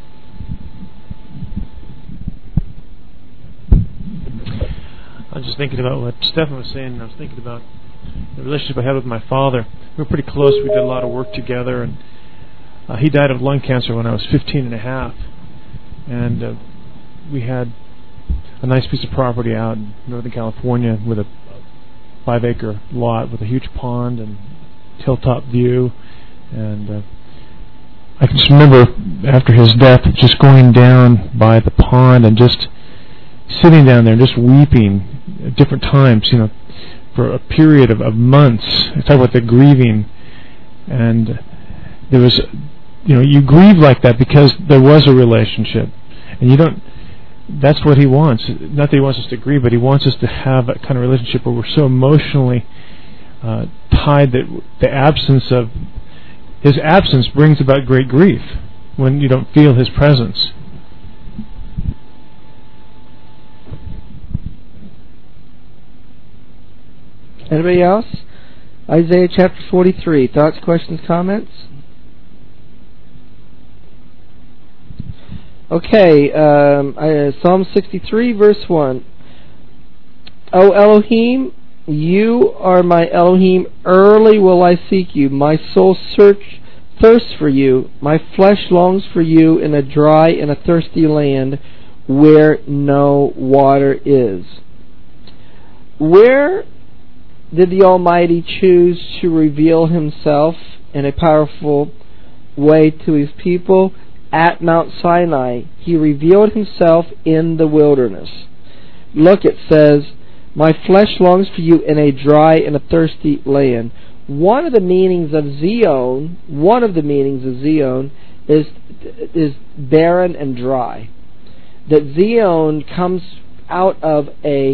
I was just thinking about what Stephen was saying, and I was thinking about the relationship I had with my father. We were pretty close. We did a lot of work together, and he died of lung cancer when I was 15 and a half. And we had a nice piece of property out in Northern California with a 5-acre lot with a huge pond and hilltop view. And I can just remember after his death just going down by the pond and just sitting down there and just weeping at different times, you know, for a period of months. I talk about the grieving, and there was, you know, you grieve like that because there was a relationship, and you don't. That's what He wants. Not that He wants us to grieve, but He wants us to have that kind of relationship where we're so emotionally tied that the absence of His absence brings about great grief when you don't feel His presence. Anybody else? Isaiah chapter 43. Thoughts, questions, comments? Okay, Psalm 63, verse 1. O Elohim, you are my Elohim, early will I seek you. My soul thirsts for you. My flesh longs for you in a dry and a thirsty land where no water is. Where did the Almighty choose to reveal Himself in a powerful way to His people? At Mount Sinai. He revealed Himself in the wilderness. Look, it says, my flesh longs for you in a dry and a thirsty land. One of the meanings of Zion is barren and dry. That Zion comes out of a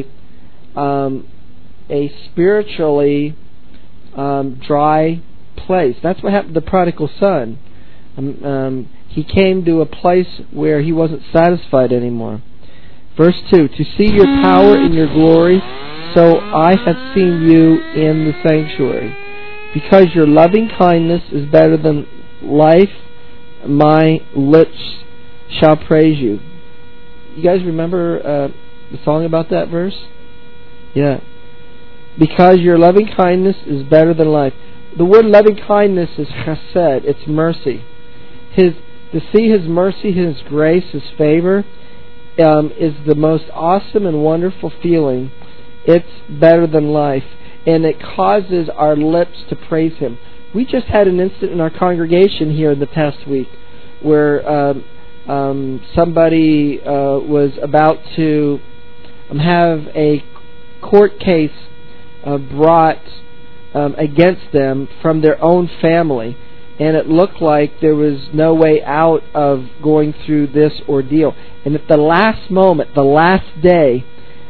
spiritually dry place. That's what happened to the prodigal son. He came to a place where he wasn't satisfied anymore. Verse 2, to see your power and your glory, so I have seen you in the sanctuary. Because your loving kindness is better than life, my lips shall praise you. You guys remember the song about that verse? Yeah. Because your loving kindness is better than life. The word loving kindness is chesed. It's mercy. To see His mercy, His grace, His favor is the most awesome and wonderful feeling. It's better than life. And it causes our lips to praise Him. We just had an incident in our congregation here in the past week where somebody was about to have a court case brought against them from their own family. and it looked like there was no way out of going through this ordeal. And at the last moment, the last day,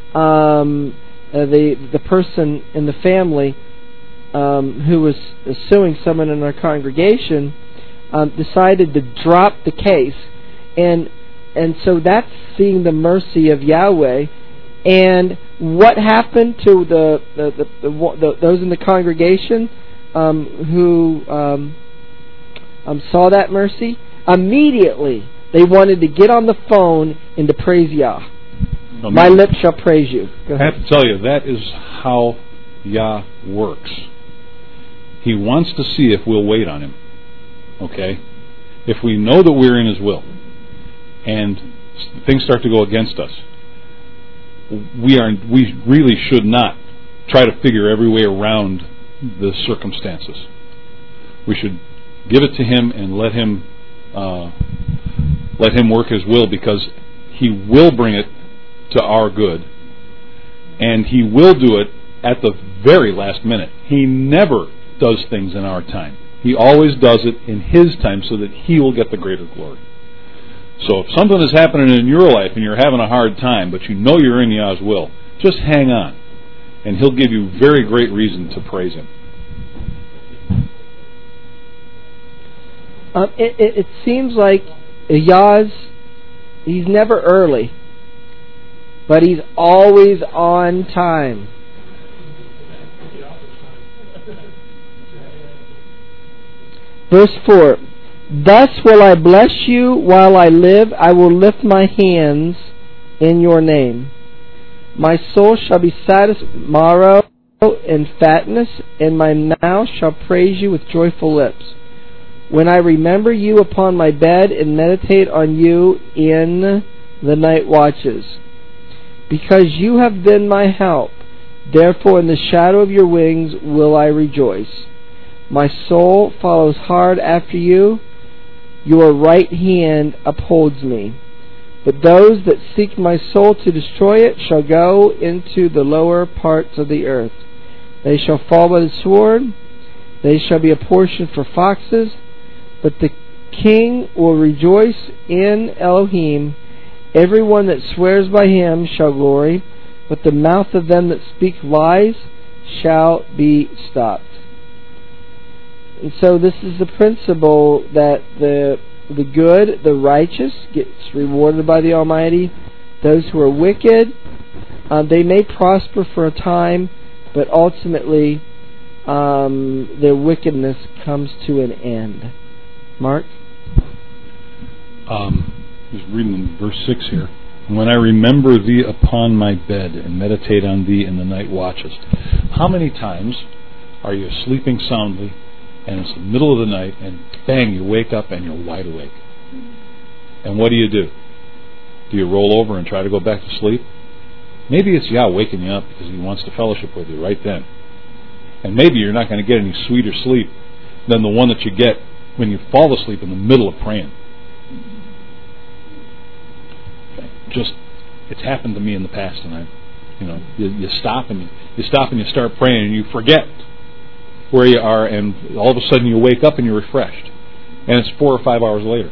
the person in the family who was suing someone in our congregation decided to drop the case, and so that's seeing the mercy of Yahweh. And what happened to those in the congregation who saw that mercy? Immediately they wanted to get on the phone and to praise Yah. My lips shall praise you. I have to tell you, that is how Yah works. He wants to see if we'll wait on Him. Okay? If we know that we're in His will and things start to go against us, we really should not try to figure every way around the circumstances. We should give it to Him and let Him work His will, because He will bring it to our good, and He will do it at the very last minute. He never does things in our time. He always does it in His time so that He will get the greater glory. So if something is happening in your life and you're having a hard time, but you know you're in Yah's will, just hang on, and He'll give you very great reason to praise Him. It seems like He's never early, but He's always on time. Verse 4, thus will I bless you while I live. I will lift my hands in your name. My soul shall be satisfied tomorrow in fatness, and my mouth shall praise you with joyful lips. When I remember you upon my bed and meditate on you in the night watches. Because you have been my help, therefore in the shadow of your wings will I rejoice. My soul follows hard after you. Your right hand upholds me. But those that seek my soul to destroy it shall go into the lower parts of the earth. They shall fall by the sword. They shall be a portion for foxes. But the king will rejoice in Elohim. Everyone that swears by Him shall glory. But the mouth of them that speak lies shall be stopped. And so this is the principle that the good, the righteous, gets rewarded by the Almighty. Those who are wicked, they may prosper for a time, but ultimately their wickedness comes to an end. Mark? Just reading in verse 6 here. When I remember thee upon my bed and meditate on thee in the night watches. How many times are you sleeping soundly, and it's the middle of the night, and bang, you wake up and you're wide awake? And what do? Do you roll over and try to go back to sleep? Maybe it's Yah waking you up because He wants to fellowship with you right then. And maybe you're not going to get any sweeter sleep than the one that you get when you fall asleep in the middle of praying. It's happened to me in the past, and you stop and you start praying, and you forget where you are, and all of a sudden you wake up and you're refreshed, and it's 4 or 5 hours later.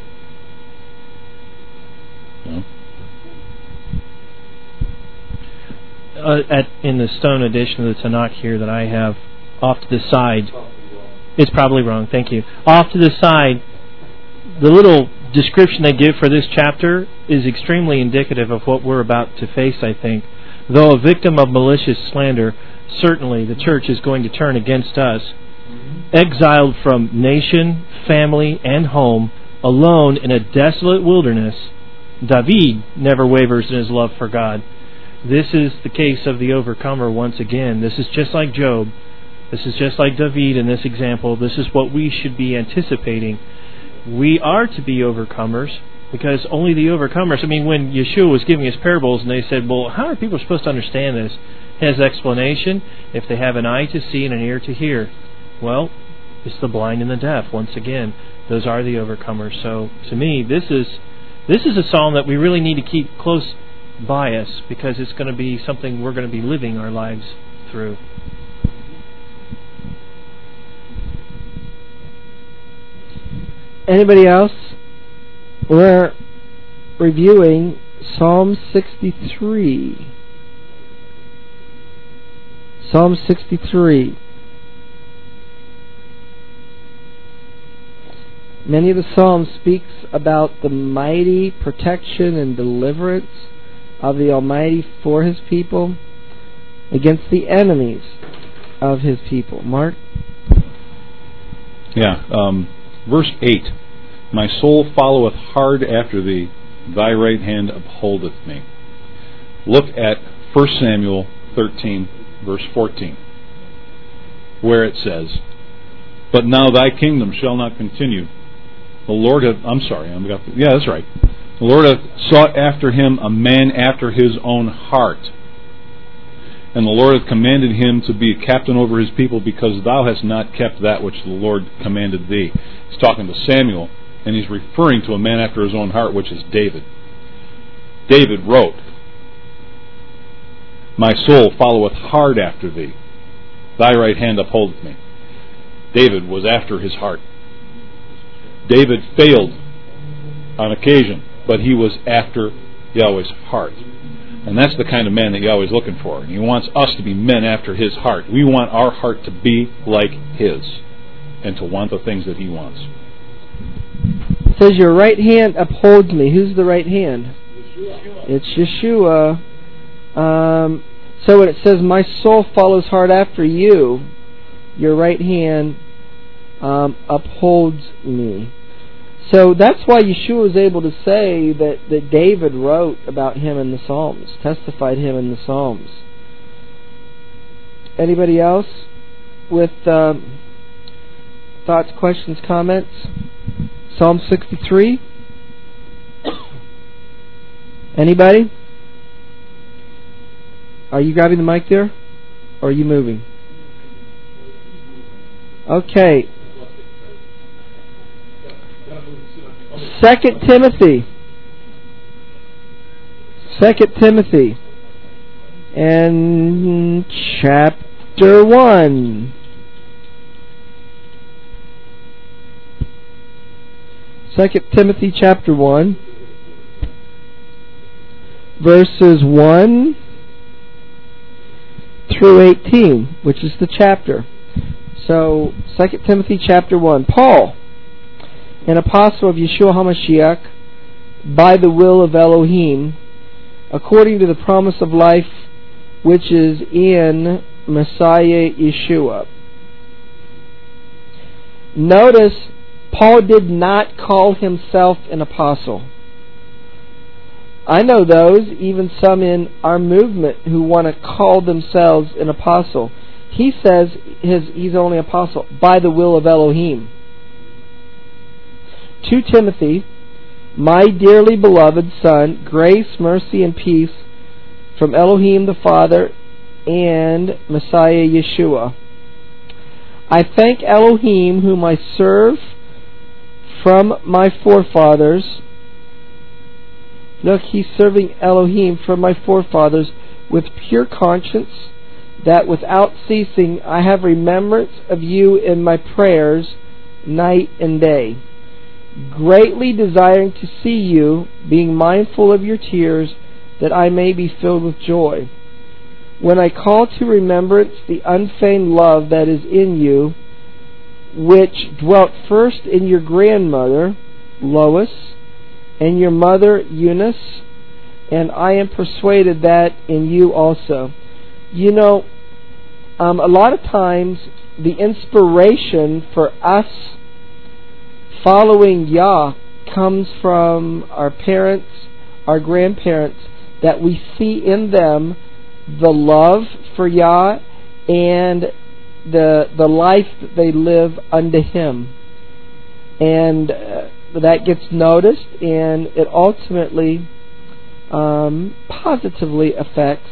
In the Stone edition of the Tanakh here that I have, off to the side, it's probably wrong. Thank you. Off to the side, the little description they give for this chapter is extremely indicative of what we're about to face, I think. Though a victim of malicious slander, certainly the church is going to turn against us. Exiled from nation, family, and home, alone in a desolate wilderness, David never wavers in his love for God. This is the case of the overcomer once again. This is just like Job. This is just like David in this example. This is what we should be anticipating. We are to be overcomers, because only the overcomers... when Yeshua was giving His parables and they said, well, how are people supposed to understand this? His explanation, if they have an eye to see and an ear to hear. Well, it's the blind and the deaf, once again. Those are the overcomers. So, to me, this is a psalm that we really need to keep close by us, because it's going to be something we're going to be living our lives through. Anybody else? We're reviewing Psalm 63. Psalm 63. Many of the Psalms speaks about the mighty protection and deliverance of the Almighty for His people against the enemies of His people. Mark? Yeah, verse 8. My soul followeth hard after thee, thy right hand upholdeth me. Look at 1 Samuel 13, verse 14, where it says, But now thy kingdom shall not continue. The Lord hath, that's right. The Lord hath sought after him a man after his own heart. And the Lord hath commanded him to be a captain over his people, because thou hast not kept that which the Lord commanded thee. He's talking to Samuel, and he's referring to a man after his own heart, which is David. David wrote, My soul followeth hard after thee, thy right hand upholdeth me. David was after his heart. David failed on occasion, but he was after Yahweh's heart. And that's the kind of man that Yahweh's looking for. And He wants us to be men after His heart. We want our heart to be like His, and to want the things that He wants. It says, Your right hand upholds me. Who's the right hand? Yeshua. It's Yeshua. So when it says, My soul follows hard after you, your right hand upholds me. So that's why Yeshua was able to say that David wrote about him in the Psalms, testified him in the Psalms. Anybody else with thoughts, questions, comments? Psalm 63? Anybody? Are you grabbing the mic there? Or are you moving? Okay. 2 Timothy. 2 Timothy. And chapter 1. 2 Timothy chapter 1. Verses 1 through 18, which is the chapter. So, 2 Timothy chapter 1. Paul, an apostle of Yeshua HaMashiach, by the will of Elohim, according to the promise of life which is in Messiah Yeshua. Notice, Paul did not call himself an apostle. I know those, even some in our movement, who want to call themselves an apostle. He says he's only apostle by the will of Elohim. To Timothy, my dearly beloved son, grace, mercy, and peace from Elohim the Father and Messiah Yeshua. I thank Elohim, whom I serve from my forefathers. Look, he's serving Elohim from my forefathers with pure conscience, that without ceasing I have remembrance of you in my prayers night and day, greatly desiring to see you, being mindful of your tears, that I may be filled with joy. When I call to remembrance the unfeigned love that is in you, which dwelt first in your grandmother, Lois, and your mother, Eunice, and I am persuaded that in you also. You know, a lot of times the inspiration for us following Yah comes from our parents, our grandparents, that we see in them the love for Yah and the life that they live unto Him. And that gets noticed, and it ultimately positively affects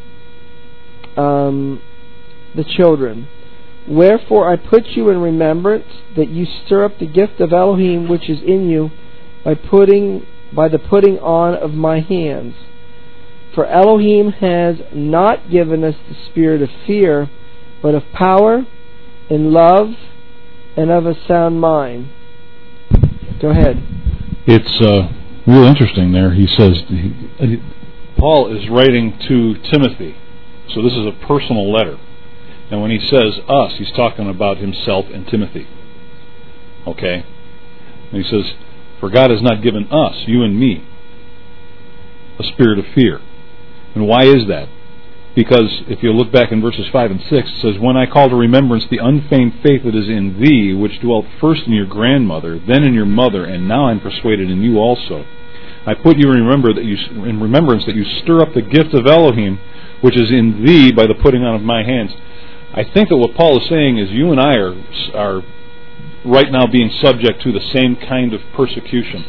the children. Wherefore I put you in remembrance, that you stir up the gift of Elohim which is in you by the putting on of my hands. For Elohim has not given us the spirit of fear, but of power, and love, and of a sound mind. Go ahead. It's real interesting there. He says, Paul is writing to Timothy, so this is a personal letter. And when he says us, he's talking about himself and Timothy. Okay? And he says, for God has not given us, you and me, a spirit of fear. And why is that? Because if you look back in verses 5 and 6, it says, when I call to remembrance the unfeigned faith that is in thee, which dwelt first in your grandmother, then in your mother, and now I'm persuaded in you also. I put you in remembrance that you stir up the gift of Elohim, which is in thee by the putting on of my hands. I think that what Paul is saying is you and I are right now being subject to the same kind of persecution.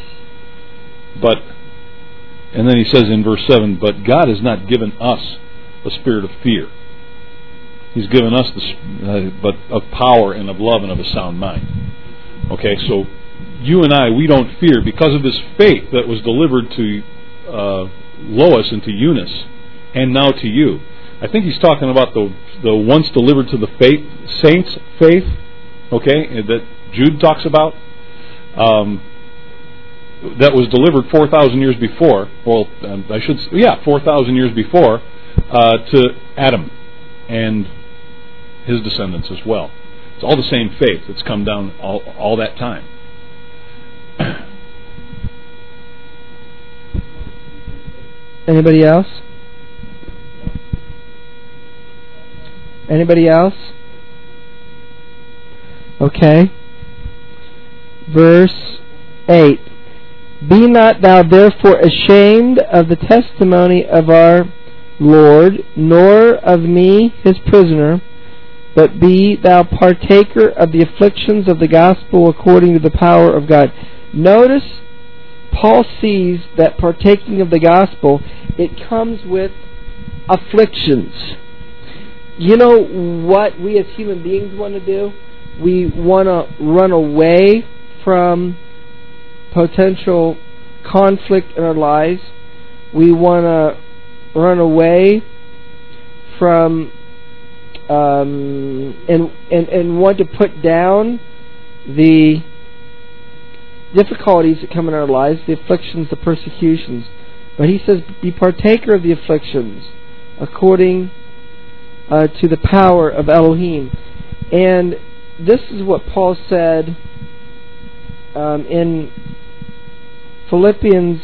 And then he says in verse 7, but God has not given us a spirit of fear. He's given us but of power and of love and of a sound mind. Okay, so you and I, we don't fear because of this faith that was delivered to Lois and to Eunice, and now to you. I think he's talking about the once delivered to the saints' faith, okay, that Jude talks about, that was delivered 4,000 years before. Well, 4,000 years before to Adam and his descendants as well. It's all the same faith that's come down all that time. Anybody else? Anybody else? Okay. Verse 8. Be not thou therefore ashamed of the testimony of our Lord, nor of me his prisoner, but be thou partaker of the afflictions of the gospel according to the power of God. Notice, Paul sees that partaking of the gospel, it comes with afflictions. You know what we as human beings want to do? We want to run away from potential conflict in our lives. We want to run away from and want to put down the difficulties that come in our lives, the afflictions, the persecutions. But he says, be partaker of the afflictions according to the power of Elohim. And this is what Paul said in Philippians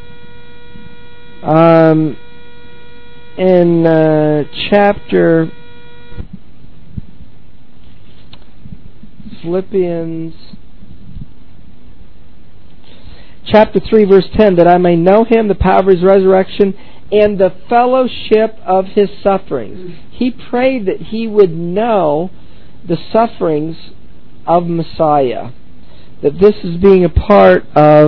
in Philippians chapter 3 verse 10, that I may know him, the power of his resurrection, and the fellowship of his sufferings. He prayed that he would know the sufferings of Messiah, that this is being a part of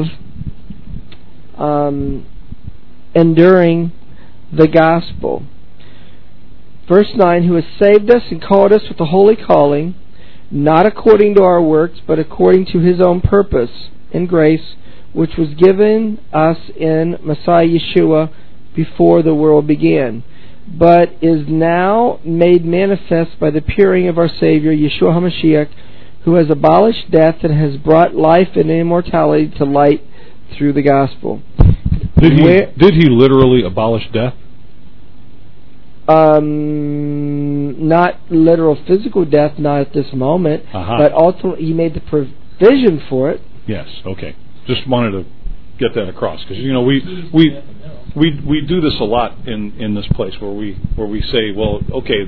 enduring the gospel. Verse 9, who has saved us and called us with a holy calling, not according to our works, but according to his own purpose and grace, which was given us in Messiah Yeshua before the world began, but is now made manifest by the appearing of our Savior, Yeshua HaMashiach, who has abolished death and has brought life and immortality to light through the gospel. Did he literally abolish death? Not literal physical death, not at this moment, but ultimately he made the provision for it. Yes, okay. Just wanted to get that across, because we do this a lot in this place where we say, well, okay,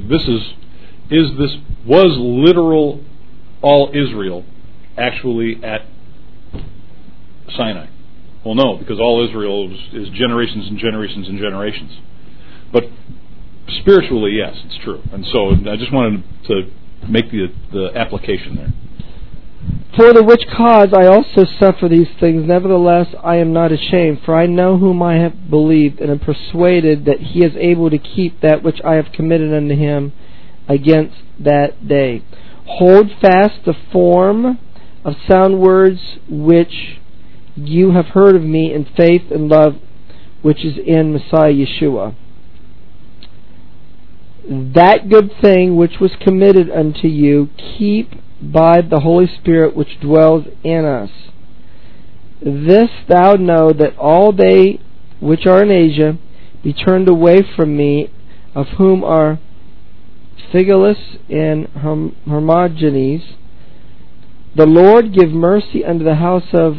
was literal all Israel actually at Sinai? Well, no, because all Israel is generations and generations and generations. But spiritually, yes, it's true. And so I just wanted to make the application there. For the which cause I also suffer these things, nevertheless I am not ashamed, for I know whom I have believed, and am persuaded that he is able to keep that which I have committed unto him against that day. Hold fast the form of sound words which you have heard of me in faith and love which is in Messiah Yeshua. That good thing which was committed unto you, keep by the Holy Spirit which dwells in us. This thou know, that all they which are in Asia be turned away from me, of whom are Phygelus and Hermogenes. The Lord give mercy unto the house of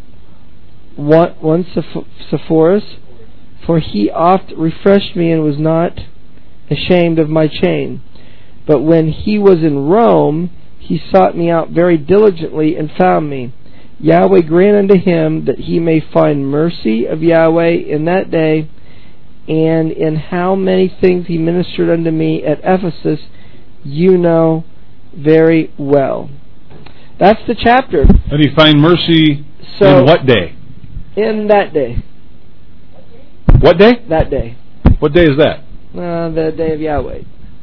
one Sepphoris, for he oft refreshed me and was not ashamed of my chain. But when he was in Rome, he sought me out very diligently and found me. Yahweh grant unto him that he may find mercy of Yahweh in that day, and in how many things he ministered unto me at Ephesus, you know very well. That's the chapter. And he find mercy in what day? In that day. What day? That day. What day is that? The day of Yahweh.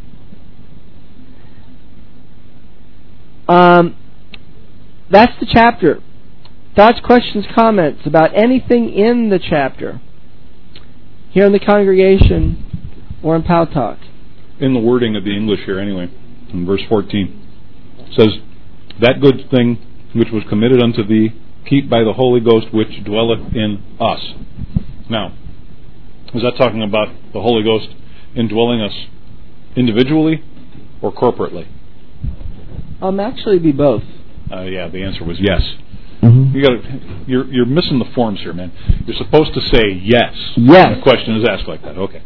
That's the chapter. Thoughts, questions, comments about anything in the chapter here in the congregation or in Pow Talk? In the wording of the English here anyway, in verse 14, it says, that good thing which was committed unto thee, keep by the Holy Ghost which dwelleth in us. Now, is that talking about the Holy Ghost indwelling us individually or corporately? Actually be both. Yeah, the answer was yes. Mm-hmm. You're missing the forms here, man. You're supposed to say yes. Yes. The question is asked like that. Okay.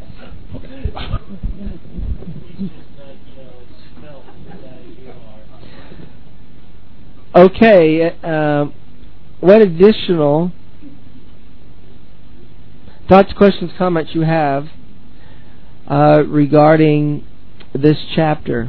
Okay. What additional thoughts, questions, comments you have regarding this chapter?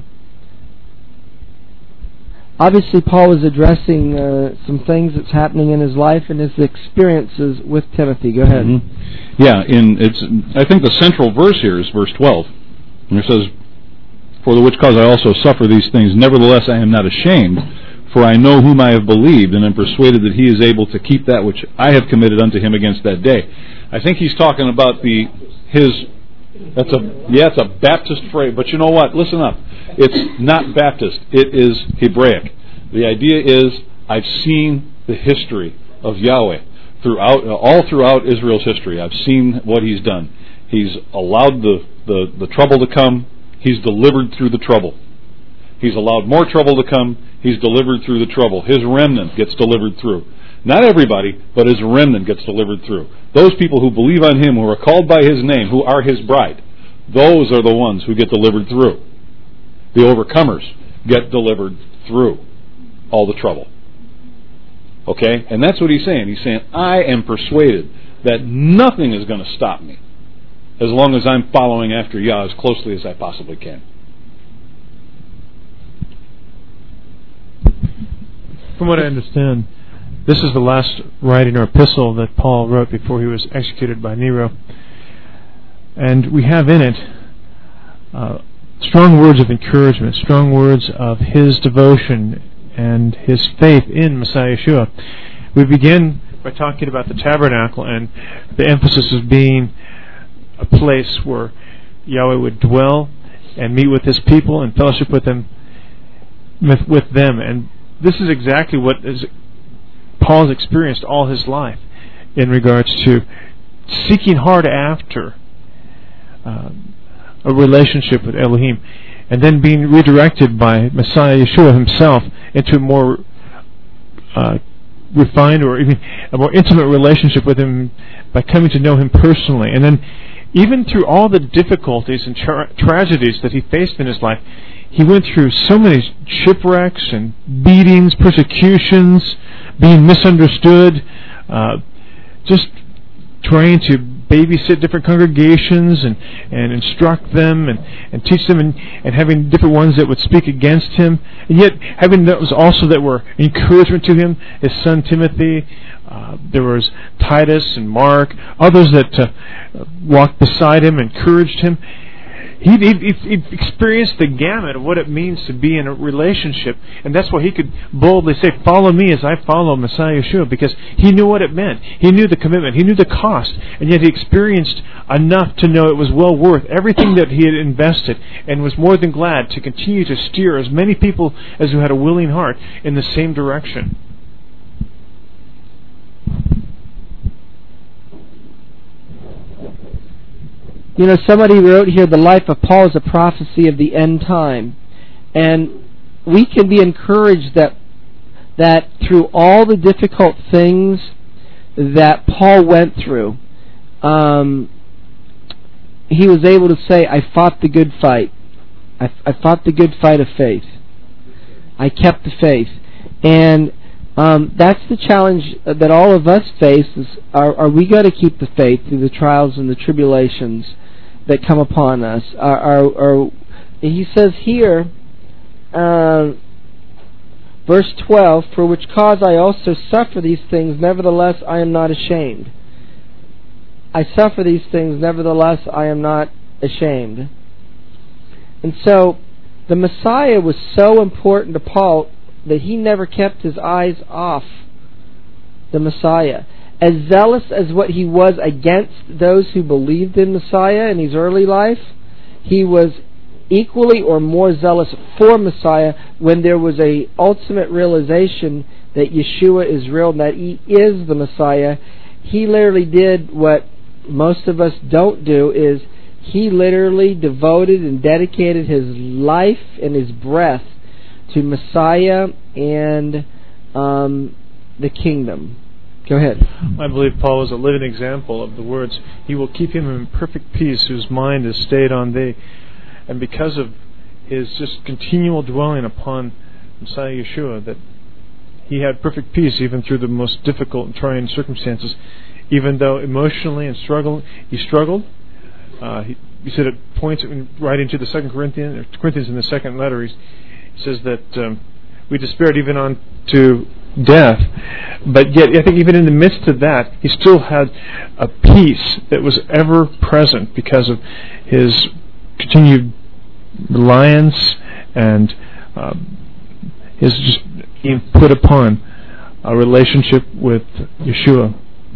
Obviously, Paul is addressing some things that's happening in his life and his experiences with Timothy. Go ahead. Mm-hmm. Yeah, I think the central verse here is verse 12. And it says, for the which cause I also suffer these things, nevertheless I am not ashamed, for I know whom I have believed, and am persuaded that he is able to keep that which I have committed unto him against that day. I think he's talking about it's a Baptist phrase, but you know what? Listen up. It's not Baptist. It is Hebraic. The idea is, I've seen the history of Yahweh all throughout Israel's history. I've seen what He's done. He's allowed the trouble to come. He's delivered through the trouble. He's allowed more trouble to come. He's delivered through the trouble. His remnant gets delivered through. Not everybody, but His remnant gets delivered through. Those people who believe on Him, who are called by His name, who are His bride, those are the ones who get delivered through. The overcomers get delivered through all the trouble. Okay? And that's what he's saying. He's saying, I am persuaded that nothing is going to stop me as long as I'm following after Yah as closely as I possibly can. From what I understand, this is the last writing or epistle that Paul wrote before he was executed by Nero. And we have in it strong words of encouragement, strong words of his devotion and his faith in Messiah Yeshua. We begin by talking about the tabernacle and the emphasis of being a place where Yahweh would dwell and meet with His people and fellowship with them. And this is exactly what Paul's experienced all his life in regards to seeking hard after a relationship with Elohim, and then being redirected by Messiah Yeshua Himself into a more refined or even a more intimate relationship with Him by coming to know Him personally. And then even through all the difficulties and tragedies that he faced in his life, he went through so many shipwrecks and beatings, persecutions, being misunderstood, just trying to babysit different congregations and instruct them and teach them, and having different ones that would speak against him, and yet having those also that were encouragement to him, his son Timothy. There was Titus and Mark, others that walked beside him, encouraged him. He experienced the gamut of what it means to be in a relationship, and that's why he could boldly say, follow me as I follow Messiah Yeshua, because he knew what it meant. He knew the commitment. He knew the cost, and yet he experienced enough to know it was well worth everything that he had invested, and was more than glad to continue to steer as many people as who had a willing heart in the same direction. Somebody wrote here, the life of Paul is a prophecy of the end time. And we can be encouraged that through all the difficult things that Paul went through, he was able to say, I fought the good fight. I fought the good fight of faith. I kept the faith. And that's the challenge that all of us face, is are we going to keep the faith through the trials and the tribulations that come upon us? He says here, verse 12, for which cause I also suffer these things, nevertheless I am not ashamed. I suffer these things, nevertheless I am not ashamed. And so, the Messiah was so important to Paul that he never kept his eyes off the Messiah. As zealous as what he was against those who believed in Messiah in his early life, he was equally or more zealous for Messiah when there was a ultimate realization that Yeshua is real and that he is the Messiah. He literally did what most of us don't do, is he literally devoted and dedicated his life and his breath to Messiah and the kingdom. Go ahead. I believe Paul is a living example of the words, He will keep him in perfect peace whose mind is stayed on thee. And because of his just continual dwelling upon Messiah Yeshua, that he had perfect peace even through the most difficult and trying circumstances, even though emotionally he struggled. He said at points, writing to the Corinthians in the second letter, he says that we despaired even on to death, but yet I think even in the midst of that, he still had a peace that was ever present because of his continued reliance and his just being put upon a relationship with Yeshua.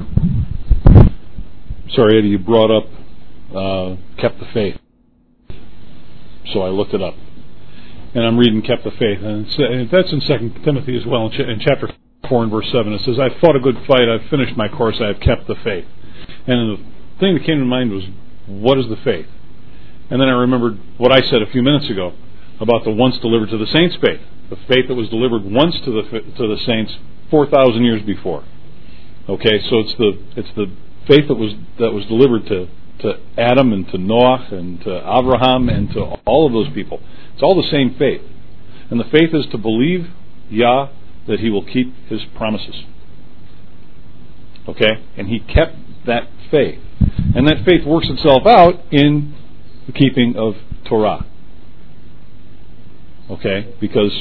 Sorry, Eddie, you brought up kept the faith. So I looked it up. And I'm reading kept the faith. And that's in 2 Timothy as well. In chapter 4 and verse 7, it says, I've fought a good fight, I've finished my course, I have kept the faith. And the thing that came to mind was, what is the faith? And then I remembered what I said a few minutes ago about the once delivered to the saints faith. The faith that was delivered once to the saints 4,000 years before. Okay, so it's the faith that was delivered to Adam and to Noah and to Abraham and to all of those people. It's all the same faith. And the faith is to believe Yah that he will keep his promises. Okay? And he kept that faith. And that faith works itself out in the keeping of Torah. Okay? Because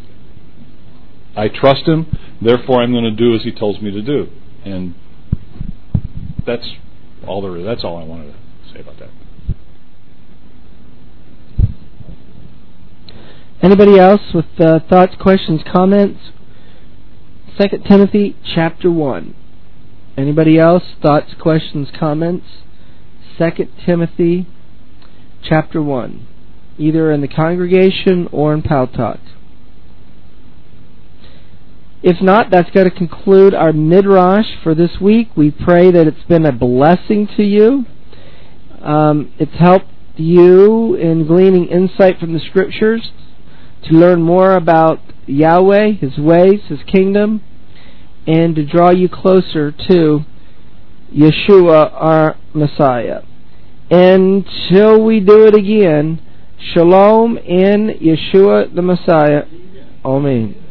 I trust him, therefore I'm going to do as he tells me to do. And that's all there is. That's all I wanted to say about that. Anybody else with thoughts, questions, comments? 2 Timothy chapter 1. Anybody else? Thoughts, questions, comments? 2 Timothy chapter 1. Either in the congregation or in Paltalk. If not, that's going to conclude our Midrash for this week. We pray that it's been a blessing to you. It's helped you in gleaning insight from the Scriptures to learn more about Yahweh, His ways, His kingdom, and to draw you closer to Yeshua, our Messiah. Until we do it again, Shalom in Yeshua the Messiah. Amen.